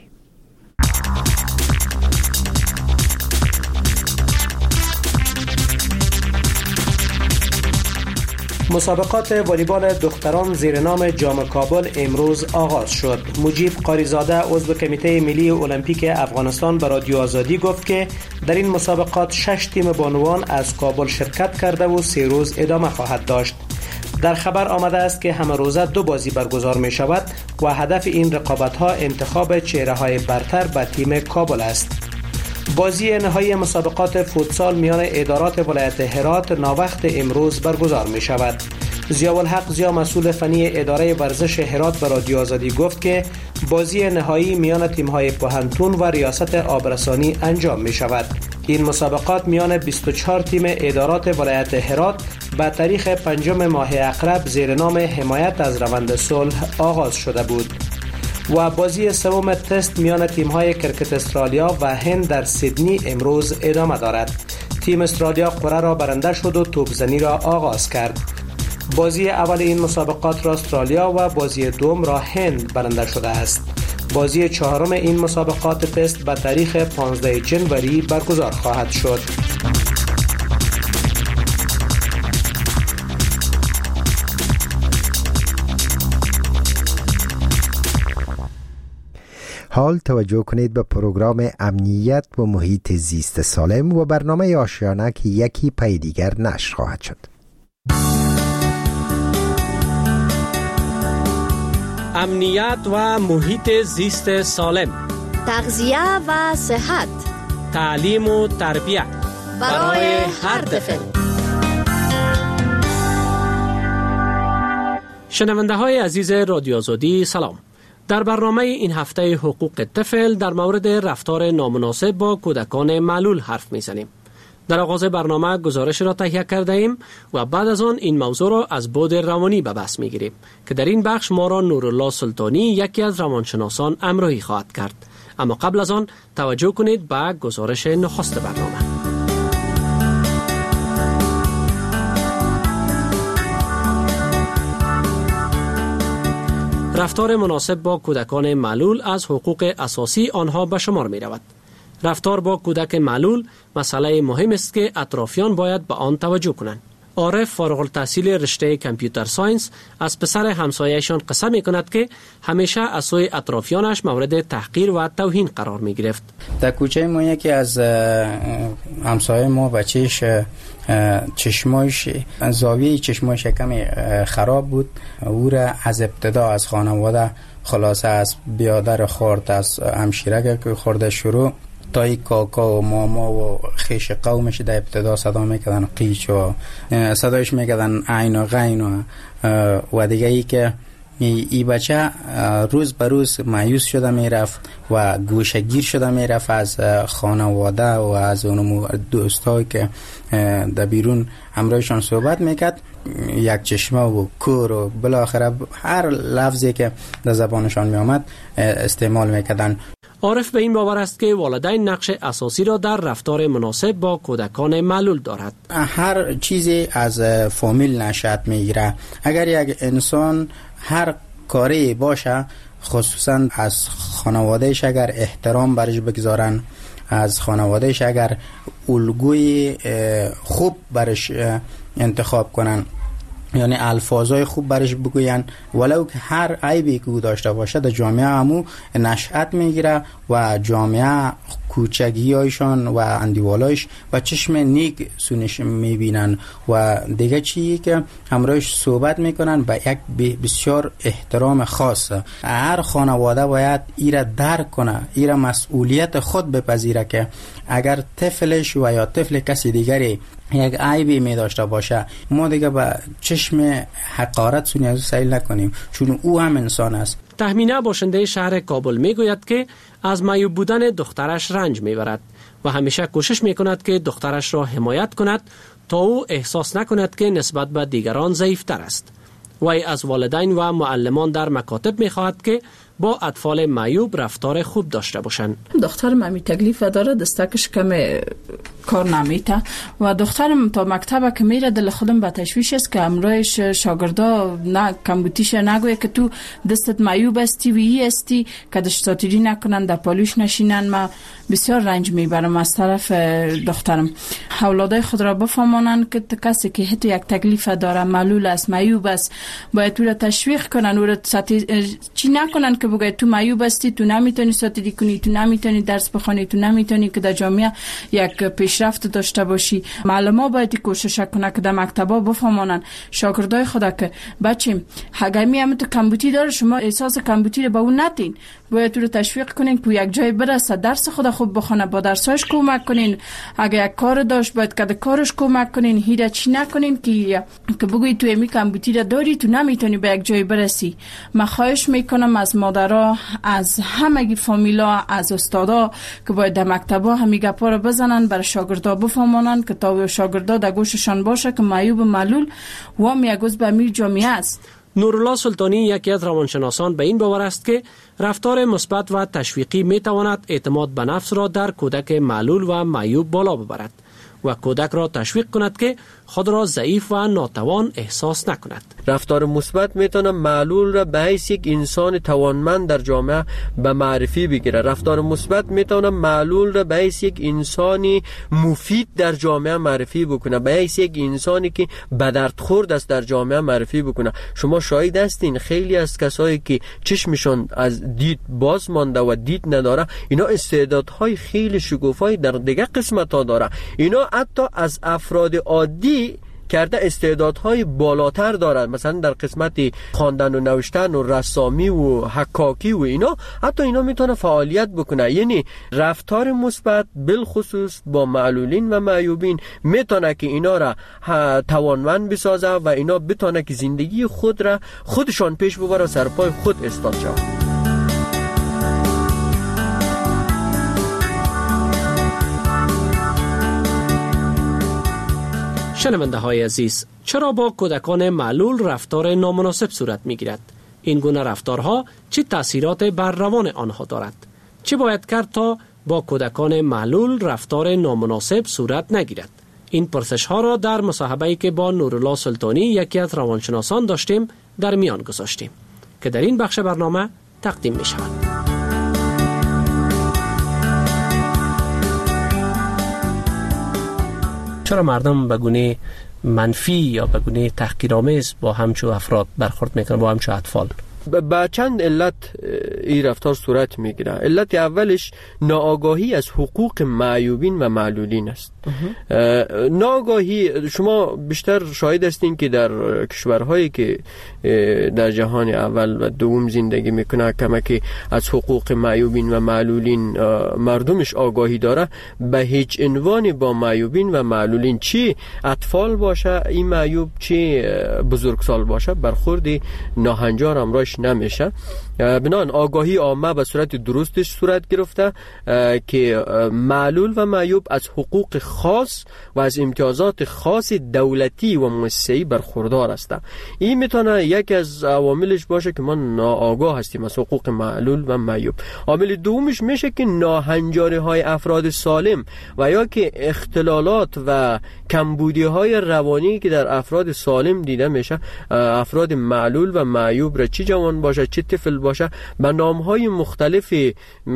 مسابقات والیبال دختران زیر نام جام کابل امروز آغاز شد. مجیب قاریزاده عضو کمیته ملی المپیک افغانستان به رادیو آزادی گفت که در این مسابقات 6 تیم بانوان از کابل شرکت کرده و 3 روز ادامه خواهد داشت. در خبر آمده است که همه روزه 2 بازی برگزار می شود و هدف این رقابت ها انتخاب چهره های برتر به تیم کابل است. بازی نهایی مسابقات فوتسال میان ادارات ولایت هرات ناوقت امروز برگزار می شود. ضیاءالحق زیا مسئول فنی اداره ورزش هرات به رادیو آزادی گفت که بازی نهایی میان تیم‌های پوهنتون و ریاست آبرسانی انجام می شود. این مسابقات میان 24 تیم ادارات ولایت هرات به تاریخ 5 ماه اقرب زیر نام حمایت از روند صلح آغاز شده بود. و بازی سوم تست میان تیم‌های کرکت استرالیا و هند در سیدنی امروز ادامه دارد. تیم استرالیا قرعه را برنده شد و توپزنی را آغاز کرد. بازی اول این مسابقات را استرالیا و بازی دوم را هند برنده شده است. بازی چهارم این مسابقات تست به تاریخ 15 جنوری برگزار خواهد شد. حال توجه کنید به پروگرام امنیت و محیط زیست سالم و برنامه آشیانه که یکی پی دیگر نشر خواهد شد. امنیت و محیط زیست سالم، تغذیه و صحت، تعلیم و تربیت برای هر طفل. شنونده های عزیز رادیو آزادی سلام. در برنامه این هفته حقوق طفل در مورد رفتار نامناسب با کودکان معلول حرف میزنیم. در آغاز برنامه گزارش را تهیه کرده ایم و بعد از آن این موضوع را از بعد روانی به بحث میگیریم که در این بخش ما را نورالله سلطانی یکی از روانشناسان همراهی خواهد کرد. اما قبل از آن توجه کنید به گزارش نخست برنامه. رفتار مناسب با کودکان معلول از حقوق اساسی آنها به شمار می رود. رفتار با کودک معلول مسئله مهم است که اطرافیان باید به آن توجه کنند. عارف فارغ التحصیل رشته کامپیوتر ساینس از پسر همسایه‌شان قصه می‌کند که همیشه از سوی اطرافیانش مورد تحقیر و توهین قرار می‌گرفت. در کوچه ما یکی از همسایه ما بچه‌ش چشمایش زاویه چشمایش کمی خراب بود. او را از ابتدا از خانواده خلاصه از بیادر خورد، از همشیره که خورده شروع تا ای کاکا و ماما و خیش قومش در ابتدا صدا میکردن قیچ و صدایش میکردن عین و غین و دیگه ای که ای بچه روز به روز مایوس شده میرفت و گوشگیر شده میرفت از خانواده و از اون دوستایی که در بیرون همراهشان صحبت میکرد. یک چشمه و کور و بالاخره هر لفظی که در زبانشان میامد استعمال میکردن. عارف به این باور است که والدین نقش اساسی را در رفتار مناسب با کودکان معلول دارد. هر چیزی از فامیل نشأت میگیره. اگر یک انسان هر کاری باشه، خصوصا از خانوادهش اگر احترام برش بگذارن، از خانوادهش اگر الگوی خوب برش انتخاب کنن، یعنی الفاظای خوب برش بگوین، ولو که هر عیبی که او داشته باشه در جامعه همو نشأت میگیره و جامعه کوچگیایشان و اندیوالایش و چشم نیک سونش میبینن و دیگه چیزی که همراهش صحبت میکنن با یک بسیار احترام خاص. هر خانواده باید ایره درک کنه، ایره مسئولیت خود بپذیره که اگر طفلش و یا طفل کسی دیگری یک عیبی می داشته باشه، ما دیگه با چشم حقارت سونی از سیل نکنیم، چون او هم انسان است. تهمینه باشنده شهر کابل می گوید که از معیوب بودن دخترش رنج می برد و همیشه کوشش می کند که دخترش را حمایت کند تا او احساس نکند که نسبت به دیگران ضعیفتر است. وی از والدین و معلمان در مکاتب می خواهد که با اطفال معیوب رفتار خوب داشته باشند. دخترم همی تکلیف داره، دستکش کم کار نمیته و دخترم تا مکتب که میره دل خودم به تشویش است که امروز شاگردا نه کمبوتیش نگویه که تو دستت معیوب استی و ای استی که دشتاتیری نکنن در پالوش نشینن. ما بسیار رنج میبرم از طرف دخترم. اولادای خود را بفهمانن که کسی که حتی یک تکلیف داره، معلول است، معیوب است، باید تو را تشویق کنن، او را چی نکنن که بگه تو معیوب هستی، تو نمیتونی ساتیری کنی، تو نمیتونی درس بخونی، تو نمیتونی که در جامعه یک پیشرفت داشته باشی. معلما باید کوشش کنه که در مکتبا بفهمانن شاگردای خدا که بچیم هگمی هم تو کمبوتی داره، شما احساس کمبوتی رو به اون ندین، باید تو رو تشویق کنین که یک جای برسه، درس خدا خوب بخونه، با درساش کمک کنین. اگه یک کار داشت باید که کارش کمک کنین. هیچ چی نکنین که بگوی تو امی کمبوتی رو داری، تو نمیتونی به یک جای برسی. من خواهش میکنم از مادرها، از همگی فامیلا، از استادا که باید در مکتبا همین گپا رو بزنن، برای شاگردا بفهمانن که تا شاگردا در گوششان باشه که معیوب و معلول و هم یک جزء به جامعه است. نورالله سلطانی یکی از روانشناسان به این باور است که رفتار مثبت و تشویقی می تواند اعتماد به نفس را در کودک معلول و معیوب بالا ببرد و کودک را تشویق کند که خود را ضعیف و ناتوان احساس نکند. رفتار مثبت میتونه معلول را به حیث یک انسان توانمند در جامعه به معرفی بگیره. رفتار مثبت میتونه معلول را به حیث یک انسانی مفید در جامعه معرفی بکنه، به حیث یک انسانی که به درد خورد است در جامعه معرفی بکنه. شما شاهد هستین خیلی از کسایی که چشمشون از دید باز مانده و دید نداره، اینا استعدادهای خیلی شگوفایی در دیگه قسمت‌ها داره. اینا حتی از افراد عادی کرده استعدادهای بالاتر دارند، مثلا در قسمت خواندن و نوشتن و رسامی و حکاکی و اینا، حتی اینا میتونه فعالیت بکنه. یعنی رفتار مثبت بالخصوص با معلولین و معیوبین میتونه که اینا را توانمند بسازه و اینا بتونه که زندگی خود را خودشان پیش ببره، سر پای خود ایستاد شود. شنونده های عزیز، چرا با کودکان معلول رفتار نامناسب صورت می گیرد؟ این گونه رفتارها چه تأثیرات بر روان آنها دارد؟ چه باید کرد تا با کودکان معلول رفتار نامناسب صورت نگیرد؟ این پرسش ها را در مصاحبه‌ای که با نورالله سلطانی یکی از روانشناسان داشتیم در میان گذاشتیم که در این بخش برنامه تقدیم می شود. چرا مردم به گونه منفی یا به گونه تحقیرآمیز با همچو افراد برخورد میکنه، با همچو اطفال؟ با چند علت این رفتار صورت میگیره. علت اولش ناآگاهی از حقوق معیوبین و معلولین است. ناآگاهی، شما بیشتر شاهد هستین که در کشورهایی که در جهان اول و دوم زندگی میکنه کمکی از حقوق معیوبین و معلولین مردمش آگاهی داره، به هیچ عنوان با معیوبین و معلولین، چی اطفال باشه این معیوب چی بزرگسال باشه، برخورد ناهنجار امراش نمیشه. بنابراین آگاهی عامه به صورت درستش صورت گرفته که معلول و معیوب از حقوق خاص و از امتیازات خاص دولتی و مؤسسه‌ای برخوردار است. این میتونه یکی از عواملش باشه که ما ناآگاه هستیم از حقوق معلول و معیوب. عامل دومش میشه که ناهنجاری های افراد سالم و یا که اختلالات و کمبودی های روانی که در افراد سالم دیده میشه، افراد معلول و معیوب را چه جوان باشه چه طفل باشه به نامهای مختلفی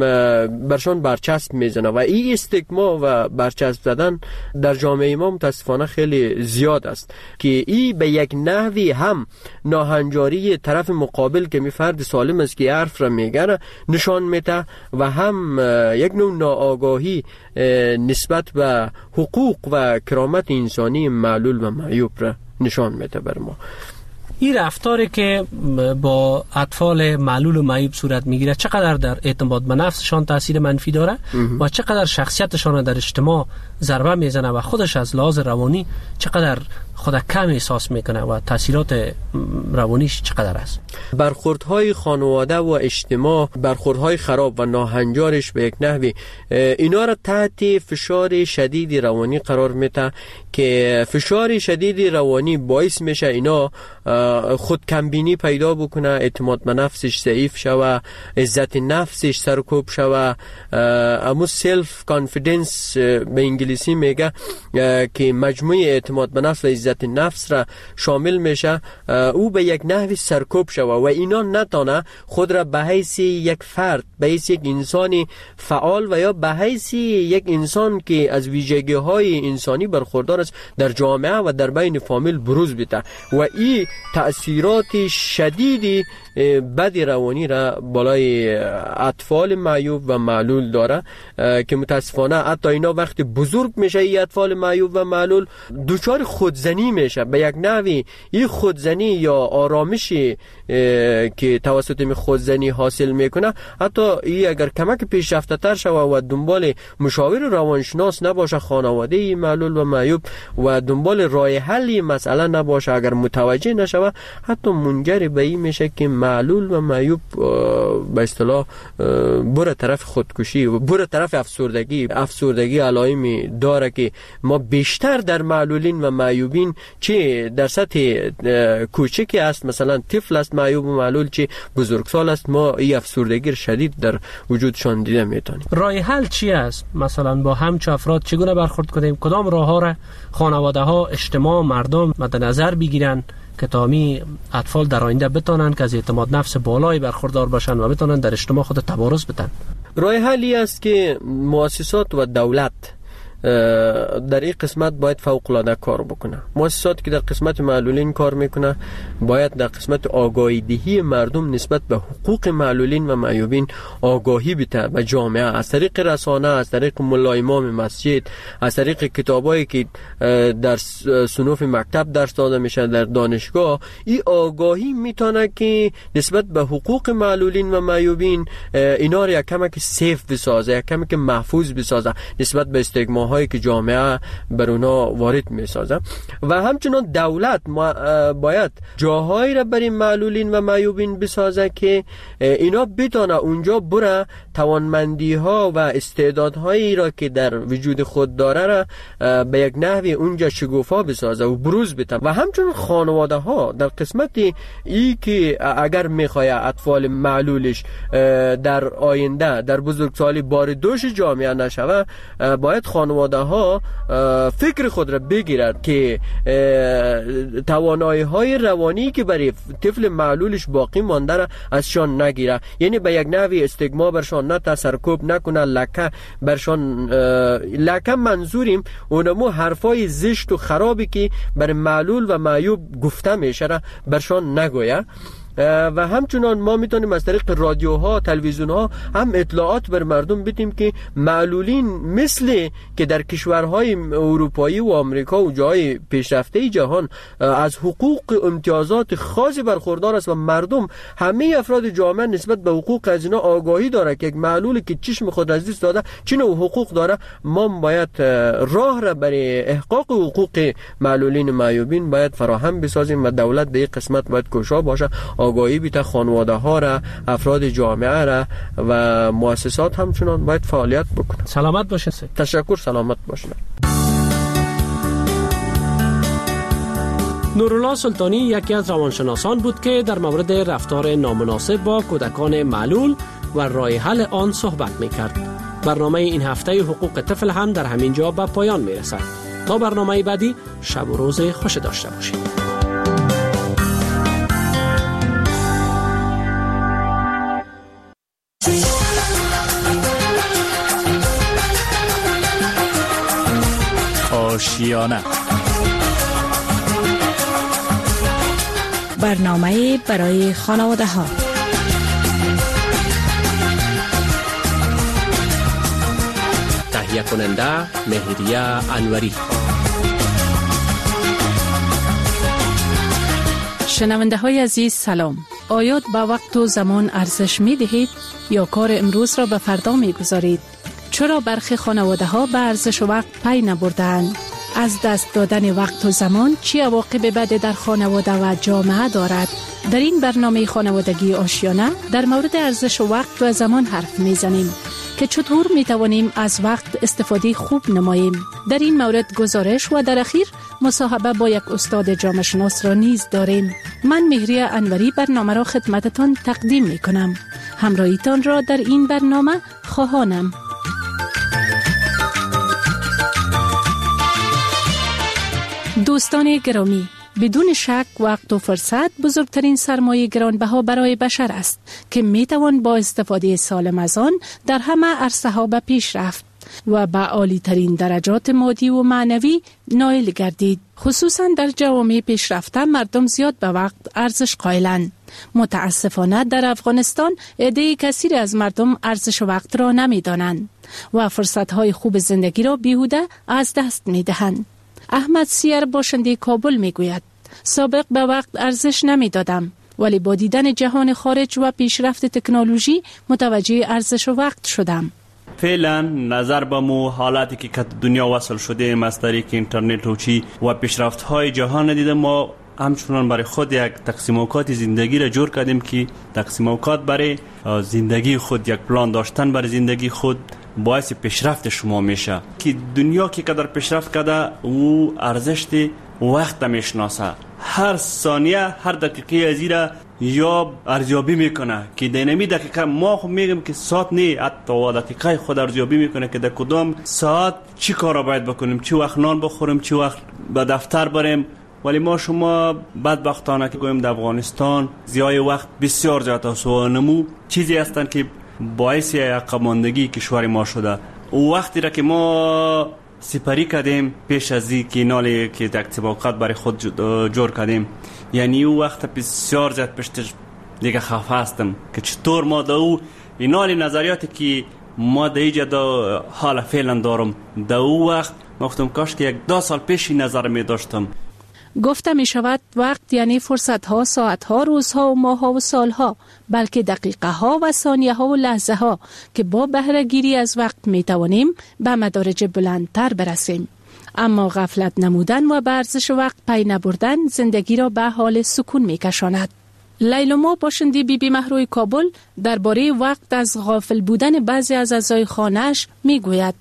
برشان برچسب میزنه و این استیگما و برچسب زدن در جامعه ما متاسفانه خیلی زیاد است که این به یک نحوی هم ناهنجاری طرف مقابل که می فرد سالم است که حرف را میگه نشان میده و هم یک نوع ناآگاهی نسبت به حقوق و کرامت انسانی معلول و معیوب را نشان میده بر ما. این رفتاری که با اطفال معلول و معیوب صورت میگیره چقدر در اعتماد به نفسشان تاثیر منفی داره و چقدر شخصیتشان در اجتماع ضربه میزنه و خودش از لحاظ روانی چقدر خود کم احساس میکنه و تاثیرات روانیش چقدر است؟ برخوردهای خانواده و اجتماع، برخوردهای خراب و ناهنجارش به یک نحوی اینا را تحت فشار شدید روانی قرار میده که فشار شدید روانی باعث میشه اینا خود کمبینی پیدا بکنه، اعتماد به نفسش ضعیف شوه، عزت نفسش سرکوب شوه، امو سلف کانفیدنس به انگلیسی میگه که مجموعه اعتماد به نفس و عزت نفس را شامل میشه، او به یک نحوی سرکوب شوه و اینا نتانه خود را به حیث یک فرد، به حیث یک انسانی فعال و یا به حیث یک انسان که از ویژگی های انسانی برخوردار است در جامعه و در بین فامیل بروز بده و این تأثیرات شدیدی بد روانی را بالای اطفال معیوب و معلول داره که متاسفانه حتی اینا وقتی بزرگ میشه این اطفال معیوب و معلول دچار خودزنی میشه. به یک نحوی این خودزنی یا آرامشی که توسط این خودزنی حاصل میکنه، حتی این اگر کمک پیشرفته تر شوه و دنبال مشاور روانشناس نباشه خانواده معلول و معیوب و دنبال راه حل مسئله نباشه، اگر متوجه نشوه، حتی منجر به این میشه که معلول و معیوب به اصطلاح بره طرف خودکشی و بره طرف افسردگی علائمی داره که ما بیشتر در معلولین و معیوبین چه در سطح کوچکی است، مثلا طفل است معیوب و معلول، چه بزرگسال است، ما این افسردگی شدید در وجودشان دیده میتونیم. راه حل چی است؟ مثلا با همچو افراد چگونه برخورد کنیم؟ کدام راه ها را خانواده ها، اجتماع، مردم مد نظر بگیرن که تامی اطفال در آینده بتونن که از اعتماد نفس بالایی برخوردار باشن و بتونن در اجتماع خود تبارز بدن؟ راه حلی است که مؤسسات و دولت در این قسمت باید فوق العاده کار بکنه. مؤسساتی که در قسمت معلولین کار میکنه باید در قسمت آگاهی دهی مردم نسبت به حقوق معلولین و معیوبین آگاهی بده به جامعه، از طریق رسانه، از طریق ملا امام مسجد، از طریق کتابایی که در صنوف مکتب درس داده میشه در دانشگاه. این آگاهی میتونه که نسبت به حقوق معلولین و معیوبین اینا را یک کمک سیف بسازه، یک کمک محفوظ بسازه نسبت به استیگما که جامعه بر اونا وارد میسازه. و همچنان دولت باید جاهایی را برای معلولین و معیوبین بسازه که اینا بتونه اونجا بره توانمندی ها و استعدادهایی را که در وجود خود داره را به یک نحوی اونجا شگوفا بسازه و بروز بده. و همچنان خانواده ها در قسمت ای که اگر میخواه اطفال معلولش در آینده در بزرگسالی بار دوش جامعه نشوه، باید خانواده خانواده ها فکر خود را بگیرد که توانایی های روانی که برای طفل معلولش باقی مانده را ازشان نگیره، یعنی به یک نوع استیگما برشان نه سرکوب نکنه، لکه برشان لکه منظوریم اونمو حرفای زشت و خرابی که بر معلول و معیوب گفته میشه را برشان نگویه. و همچنان ما میتونیم از طریق رادیوها، تلویزیونها هم اطلاعات بر مردم بدیم که معلولین مثل که در کشورهای اروپایی و آمریکا و جای پیشرفته جهان از حقوق امتیازات خاصی برخوردار است و مردم همه افراد جامعه نسبت به حقوق از اینا آگاهی داره که یک معلولی که چشم خود از دست داده چه نوع حقوق داره. ما باید راه را برای احقاق حقوق معلولین معیوبین باید فراهم بسازیم و دولت در این قسمت باید کوشا باشه، آگاهی بیت خانواده ها را، افراد جامعه را و مؤسسات همچنان باید فعالیت بکنه. سلامت باشه. تشکر، سلامت باشه. نورالله سلطانی یکی از روانشناسان بود که در مورد رفتار نامناسب با کودکان معلول و راه حل آن صحبت می‌کرد. برنامه این هفته حقوق طفل هم در همین جا به پایان می‌رسد. تا برنامه بعدی شب و روز خوش داشته باشید. آشیانه، برنامه برای خانواده ها. تهیه کننده مهریه انوری. شنونده های عزیز سلام. آیا به وقت و زمان ارزش می دهید یا کار امروز را به فردا می گذارید؟ چرا برخی خانواده ها به ارزش وقت پی نبردند؟ از دست دادن وقت و زمان چی عواقب بد در خانواده و جامعه دارد؟ در این برنامه خانوادگی آشیانه در مورد ارزش وقت و زمان حرف میزنیم که چطور میتوانیم از وقت استفاده خوب نماییم. در این مورد گزارش و در اخیر مصاحبه با یک استاد جامعه شناس را نیز داریم. من مهریه انوری برنامه را خدمتتان تقدیم میکنم. همراهیتان را در این برنامه خواهانم. دوستان گرامی، بدون شک وقت و فرصت بزرگترین سرمایه گرانبها برای بشر است که میتوان با استفاده سالم از آن در همه عرصه‌ها به پیش رفت و به عالی ترین درجات مادی و معنوی نائل گردید. خصوصا در جوامع پیشرفته مردم زیاد به وقت ارزش قائلند. متاسفانه در افغانستان عده کثیری از مردم ارزش وقت را نمیدانند و فرصت‌های خوب زندگی را بیهوده از دست میدهند. احمد سیر باشنده کابل میگوید سابق به وقت ارزش نمیدادم، ولی با دیدن جهان خارج و پیشرفت تکنولوژی متوجه ارزش وقت شدم. فعلا نظر به مو حالاتی که دنیا وصل شده از طریق اینترنت و چی و پیشرفت های جهان ندیده، ما همچنان برای خود یک تقسیم اوقات زندگی را جور کردیم که تقسیم اوقات برای زندگی خود، یک پلان داشتن برای زندگی خود باعث پیشرفت شما میشه که دنیا که قدر پیشرفت کرده او ارزش وقت میشناسه. هر ثانیه هر دقیقه از ایره یا ارزیابی میکنه که در نمی دقیقه ما خب میگم که ساعت نه، حتی دقیقه خود ارزیابی میکنه که در کدام ساعت چی کارا باید بکنیم، چی وقت نان بخوریم، چی وقت به دفتر بریم. ولی ما شما بدبختانه که گویم در افغانستان زیای وقت بسیار زیاد است و نمو چیزی هستند که باعث عقب ماندگی کشور ما شده. او وقتی را که ما سپری کردیم پیش از این که نالی که تقسیم اوقات برای خود جور کردیم، یعنی او وقت بسیار زیاد پشتش دیگه خفه هستم که چطور ما دا او اینالی نظریاتی که ما در اینجا دا حال فعلا دارم دا او وقت گفتم کاش که یک 2 سال پیش این نظر می داشتم. گفته می شود وقت یعنی فرصت ها، ساعت ها، روزها و ماه ها و سال ها، بلکه دقیقه ها و ثانیه ها و لحظه ها که با بهره گیری از وقت می توانیم به مدارج بلندتر برسیم. اما غفلت نمودن و به ارزش وقت پی نبردن زندگی را به حال سکون می کشاند. لیلما باشندی بی مهروی کابل درباره وقت از غافل بودن بعضی از اعضای خانه‌اش می گوید.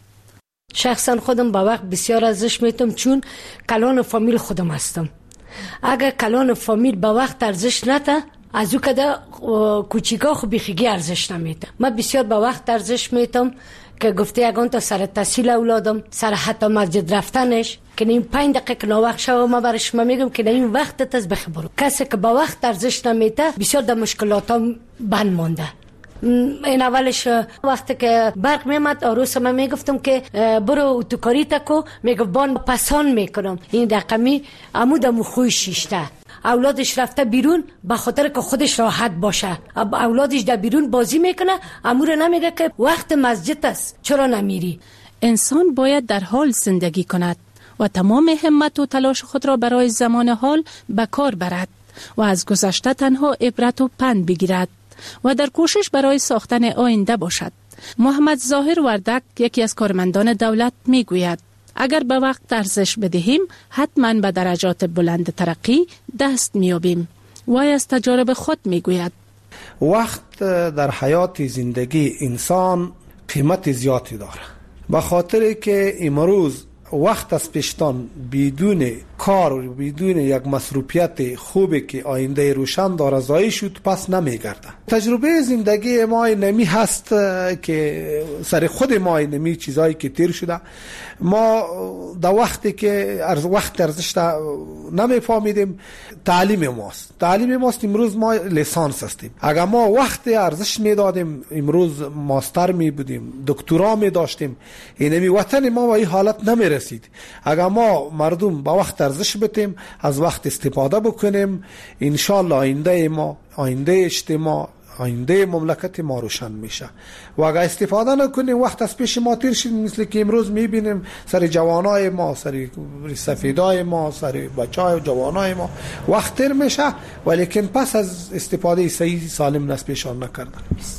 شخصا خودم با وقت بسیار ارزش میتم، چون کلان فامیل خودم هستم. اگر کلان فامیل با وقت ارزش نده، از او کده کوچیکا خو بیخیگی ارزش نمیده. من بسیار با وقت ارزش میتم که گفته یگان تا سر تحصیل اولادم، سر حتی مسجد رفتنش که این 5 دقیقه که ناوقت شو ما برش میگم که این وقت تز بخبرو. کسی که با وقت ارزش نمیده بسیار در مشکلاتم بند مونده. این اولش وقتی که برق میامد آروس من میگفتم که برو اتوکاری تکو، میگفت بان پسان میکنم. این رقمی عمودم خوی شیشته. اولادش رفته بیرون به خاطر که خودش راحت باشه. اولادش در بیرون بازی میکنه، امور نمیگه که وقت مسجد است چرا نمیری. انسان باید در حال زندگی کند و تمام همت و تلاش خود را برای زمان حال به کار برد و از گذشته تنها عبرت و پند بگیرد و در کوشش برای ساختن آینده باشد. محمد ظاهر وردک، یکی از کارمندان دولت، میگوید اگر به وقت ارزش بدهیم حتما به درجات بلند ترقی دست میابیم. وای از تجارب خود میگوید وقت در حیات زندگی انسان قیمت زیادی داره، به خاطر که امروز وقت از پیشتان بدون کار و بدون یک مصروفیت خوبی که آینده روشن داره ضایع شد پس نمیگرده. تجربه زندگی ما نمی هست که سر خود ما نمی چیزایی که تیر شده ما در وقتی که وقت ارزش نمیفهمیدیم. تعلیم ماست امروز ما لیسانس هستیم. اگر ما وقت ارزش میدادیم امروز ماستر می بودیم، دکترا می داشتیم، اینمی وطن ما به این حالت نمی رسید. اگر ما مردم با وقت ارزش بدیم، از وقت استفاده بکنیم، انشالله آینده ما، آینده اجتماع، آینده مملکت ما روشن میشه. و اگر استفاده نکنیم وقت از پیش ما تیر شد، مثل که امروز میبینیم سر جوانای ما، سر سفیدای ما، سر بچهای جوانای ما وقت تیر میشه، ولیکن پس از استفاده صحیح سالم از پیشان نکردن.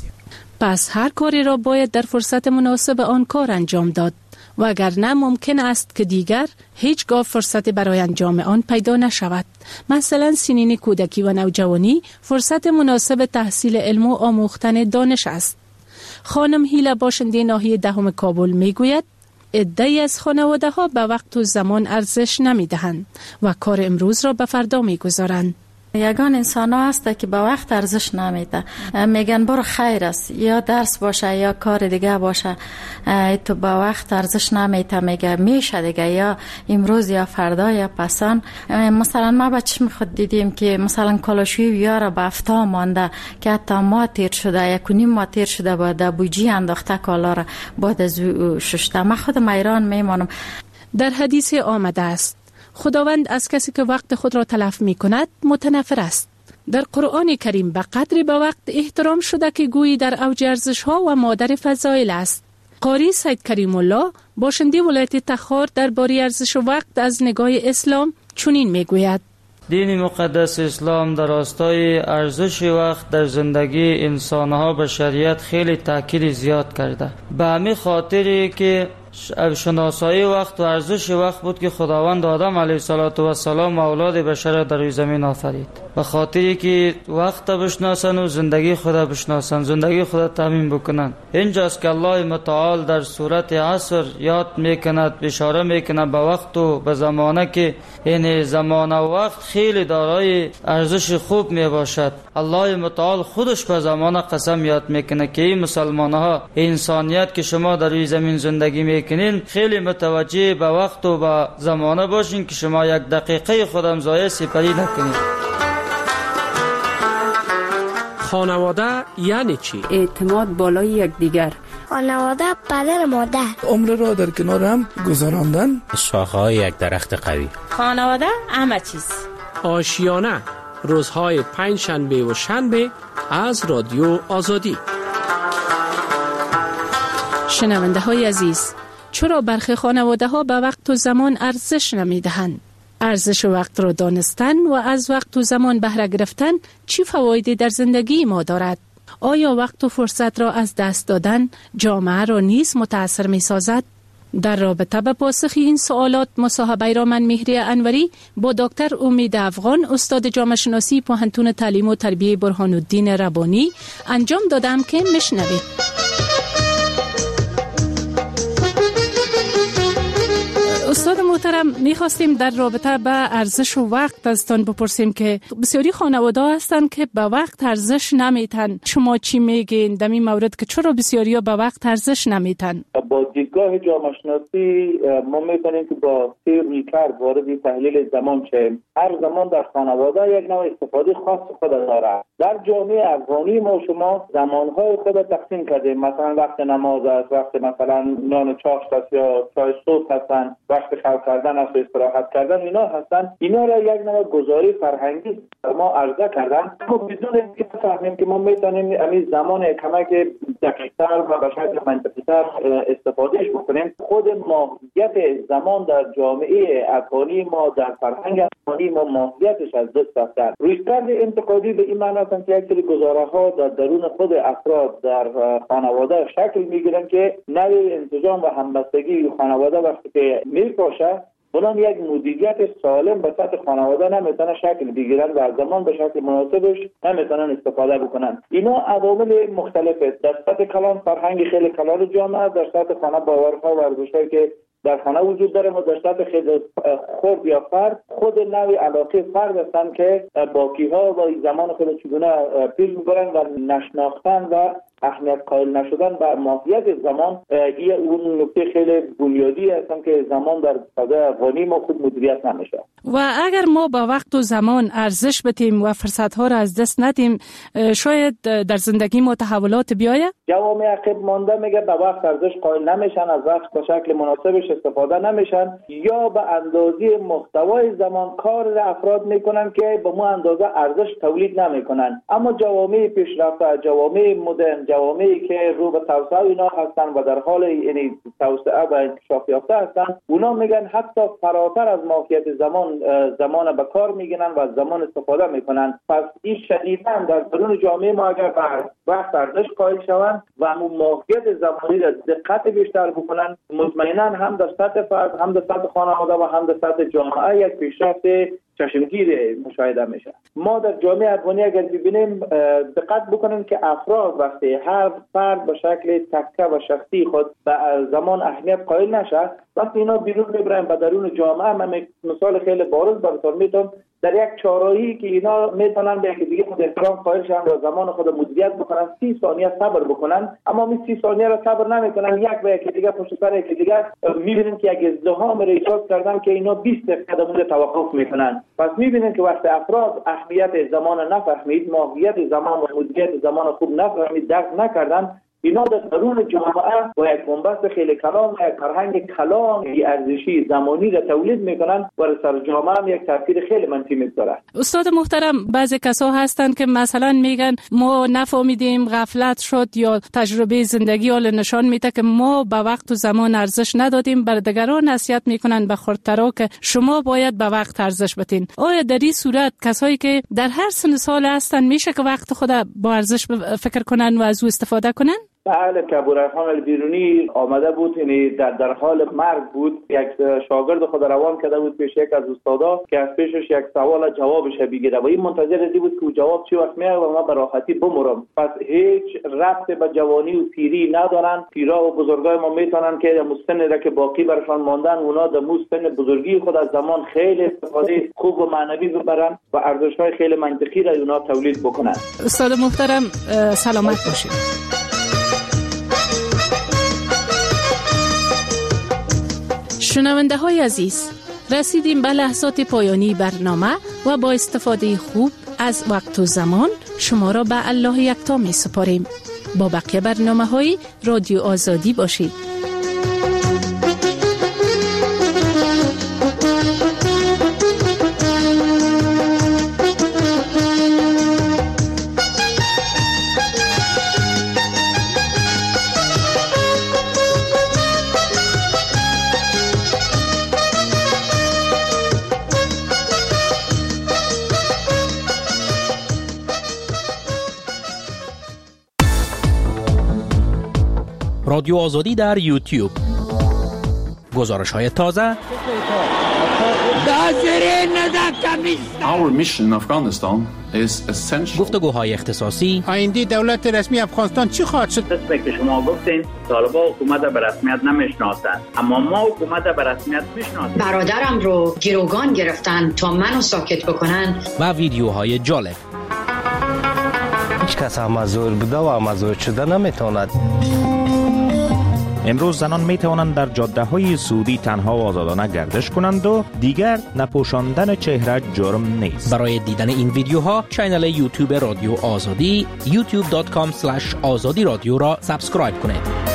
پس هر کاری را باید در فرصت مناسب آن کار انجام داد و اگر نه ممکن است که دیگر هیچگاه فرصت برای انجام آن پیدا نشود. مثلا سنین کودکی و نوجوانی فرصت مناسب تحصیل علم و آموختن دانش است. خانم هیله باشنده ناحیه 10 کابل میگوید عده‌ای از خانواده ها به وقت و زمان ارزش نمیدهند و کار امروز را به فردا میگذارند. یگان انسان ها هست که به وقت ارزش نمیده، میگن برو خیر است، یا درس باشه یا کار دیگه باشه، تو به وقت ارزش نمیده، میگه میشه دیگه، یا امروز یا فردا یا پسان. مثلا ما بچه خود دیدیم که مثلا کالاشوی یارا به افتا مانده که حتی ما تیر شده، 1.5 ماه تیر شده با بوجی انداخته کالا را بعد از ششته. من خود ایران میمانم. در حدیث آمده است خداوند از کسی که وقت خود را تلف می کند متنفر است. در قرآن کریم به قدری به وقت احترام شده که گویی در اوج ارزش ها و مادر فضایل است. قاری سید کریم الله باشنده ولایت تخار درباره ارزش وقت از نگاه اسلام چنین می گوید: دین مقدس اسلام در راستای ارزش وقت در زندگی انسانها به شریعت خیلی تاکید زیاد کرده. به همین خاطری که شناسایی وقت و ارزش وقت بود که خداوند آدم علیه السلام اولاد بشر در روی زمین آفرید. به خاطری که وقت بشناسن و زندگی خدا بشناسن، زندگی خدا تامین بکنن. اینجاست که الله متعال در سورت عصر یاد میکند، اشاره میکند به وقت و به زمانه که این زمانه و وقت خیلی دارای ارزش خوب میباشد. الله متعال خودش به زمانه قسم یاد میکنه که این مسلمانها، انسانیت که شما در روی زمین زندگی میکنین، خیلی متوجه به وقت و به زمانه باشین که شما 1 دقیقه خودم ضایع سپری نکنید. خانواده یعنی چی؟ اعتماد بالای یکدیگر. خانواده پدر مادر. عمر را در کنار هم گذراندن. شاخه‌های یک درخت قوی. خانواده همه چیز. آشیانه روزهای 5 شنبه و شنبه از رادیو آزادی. شنونده های عزیز، چرا برخی خانواده ها به وقت و زمان ارزش نمی دهند؟ ارزش وقت را دانستن و از وقت و زمان بهره گرفتن چی فوایدی در زندگی ما دارد؟ آیا وقت و فرصت را از دست دادن جامعه را نیز متاثر می سازد؟ در رابطه با پاسخ این سوالات مصاحبه را من مهری انوری با دکتر امید افغان، استاد جامعه شناسی پوهنتون تعلیم و تربیه برهان الدین ربانی انجام دادم که میشنوید. استاد محترم، میخواستیم در رابطه به ارزش و وقت ازتان بپرسیم که بسیاری خانواده هستند که به وقت ارزش نمیتن. شما چی میگین در این مورد که چرا بسیاری به وقت ارزش نمیتن؟ با دیدگاه جامعه شناسی ما می‌دانیم که با رویکرد وارد تحلیل زمان شیم. هر زمان در خانواده یک نوع استفاده خاص خود داره. در جامعه افغانی ما شما زمانهای خود تقسیم کردیم. مثلا وقت نماز است، وقت مثلا نان چاشت است یا چای صبح هستن، وقت خواب کردن است و استراحت کردن اینا هستن. اینا را یک نوع گزاری فرهنگی ما عرضه کردن. ما بدون اینکه بفهمیم که ما میتونیم همین زمان کمک دقیق‌تر و به شکل منطقی‌تر استفادهش بکنیم. خود ماهیت زمان در جامعه افغانی ما، در فرهنگ افغانی ما ماهیتش از دست رفته. رویکرد انتقادی به این معنی است که یک سری گزاره‌ها در درون خود افراد در خانواده شکل میگیرن که نوع انسجام و همبستگی خانواده وقتی که میپاشه، اونم یک مدیریت سالم به سطح خانواده نمیتونه شکل بگیرن و زمان به شکل مناسبش نمیتونن استفاده بکنن. اینا عوامل مختلفه. در سطح کلان فرهنگ خیلی کلان جامعه، در سطح خانه باورها و ارزش‌هایی که در خانه وجود داره و در سطح خیلی خرد یا فرد خود نوع علاقه فرد هستن که باقی‌ها و زمان خود چگونه پیش میبرن و نشناختن و اهمیت قائل نشدن به ماهیت زمان اون نکته خیلی بنیادی هستن که زمان در فضای افغانی ما خود مدیریت نمیشه. و اگر ما با وقت و زمان ارزش بدیم و فرصت‌ها را از دست ندیم، شاید در زندگی ما تحولات بیاید؟ جوامع عقب مانده میگه به وقت ارزش قائل نمیشن، از وقت به شکل مناسبش استفاده نمیشن یا به اندازه محتوای زمان کار افراد میکنن که به ما اندازه ارزش تولید نمیکنن. اما جوامع پیشرفته، جوامع مدرن، جوامعی که رو به توسعه اینا هستن و در حال یعنی توسعه و انکشاف یافته هستن، اونا میگن حتی فراتر از ماهیت زمان به کار میگیرن و از زمان استفاده میکنن. پس این شدیداً در درون جامعه ما اگر وقت ارزش قائل شوند و همون ماهیت زمانی را دقت بیشتر بکنن، مطمئنا هم در سطح فرد، هم در سطح خانواده و هم در سطح جامعه یک پیشرفت چشمگیر مشاهده میشه. ما در جامعه افغانی اگر ببینیم دقت بکنیم که افراد وقتی هر فرد به شکل تکه و شخصی خود به زمان اهمیت قائل نشه، وقتی اینا بیرون ببرن به درون جامعه، من مثال خیلی بارز براتون میتونم در یک چهارراهی که اینا میتونن به یکی دیگه خود احترام قائل شن و زمان خود مدیریت بکنن، 30 ثانیه صبر بکنن، اما این 30 ثانیه را صبر نمیکنن، یک به یکی دیگه پشت سر یکی دیگه میبینن که یک ازدحام را ایجاد کردن که اینا 20 دقیقه در توقف میکنن. پس میبینن که وقتی افراد اهمیت زمان نفهمید، ماهیت زمان و مدیریت زمان خوب نفهمید، درک نکردن، اینا در درون جامعه با یک بنبست خیلی کلان و یک فرهنگ کلان ارزشی زمانی را تولید میکنن و سر جامعه هم یک تاثیر خیلی منفی میگذاره. استاد محترم، بعضی کسا هستند که مثلا میگن ما نفهمیدیم، غفلت شد، یا تجربه زندگی حال نشان میده که ما به وقت و زمان ارزش ندادیم. بر دیگران نصیحت میکنن به خردترا که شما باید به وقت ارزش بدین. آیا در این صورت کسایی که در هر سن سال هستن میشه که وقت خود با ارزش فکر کنن و از او استفاده کنن؟ بله، که ابوریحان البیرونی آمده بود، یعنی در حال مرگ بود، یک شاگرد خود روان کرده بود پیش یک از استادا که از پیشش یک سوال جوابش بگیره و این منتظر ازی بود که جواب چی وقت میاد و ما به راحتی بمرم. پس هیچ ربط به جوانی و پیری ندارن. پیرا و بزرگای ما میتونن که مستن را که باقی برشان ماندن، اونا در مستن بزرگی خود از زمان خیلی استفاده خوب و معنوی ببرن و ارزش‌های خیلی منطقی را اونا تولید بکنن. استاد محترم، سلامت باشید. شنونده های عزیز، رسیدیم به لحظات پایانی برنامه و با استفاده خوب از وقت و زمان شما را به الله یکتا می سپاریم. با بقیه برنامه های رادیو آزادی باشید. رادیو آزادی در یوتیوب، گزارش‌های تازه، Our mission in Afghanistan is essential. گفتگوهای اختصاصی. آینده دولت رسمی افغانستان چی خواهد شد؟ قسمی که شما گفتین طالبان حکومت به رسمیت نمیشناسند، اما ما حکومت به رسمیت میشناسیم. برادرم رو گروگان گرفتن تا منو ساکت بکنن. و ویدیوهای جالب. هیچ کس مزور بوده و مزور شده نمیتواند. امروز زنان می توانند در جاده های سعودی تنها و آزادانه گردش کنند و دیگر نپوشاندن چهره جرم نیست. برای دیدن این ویدیوها چینل یوتیوب رادیو آزادی youtube.com/azadi radio را سابسکرایب کنید.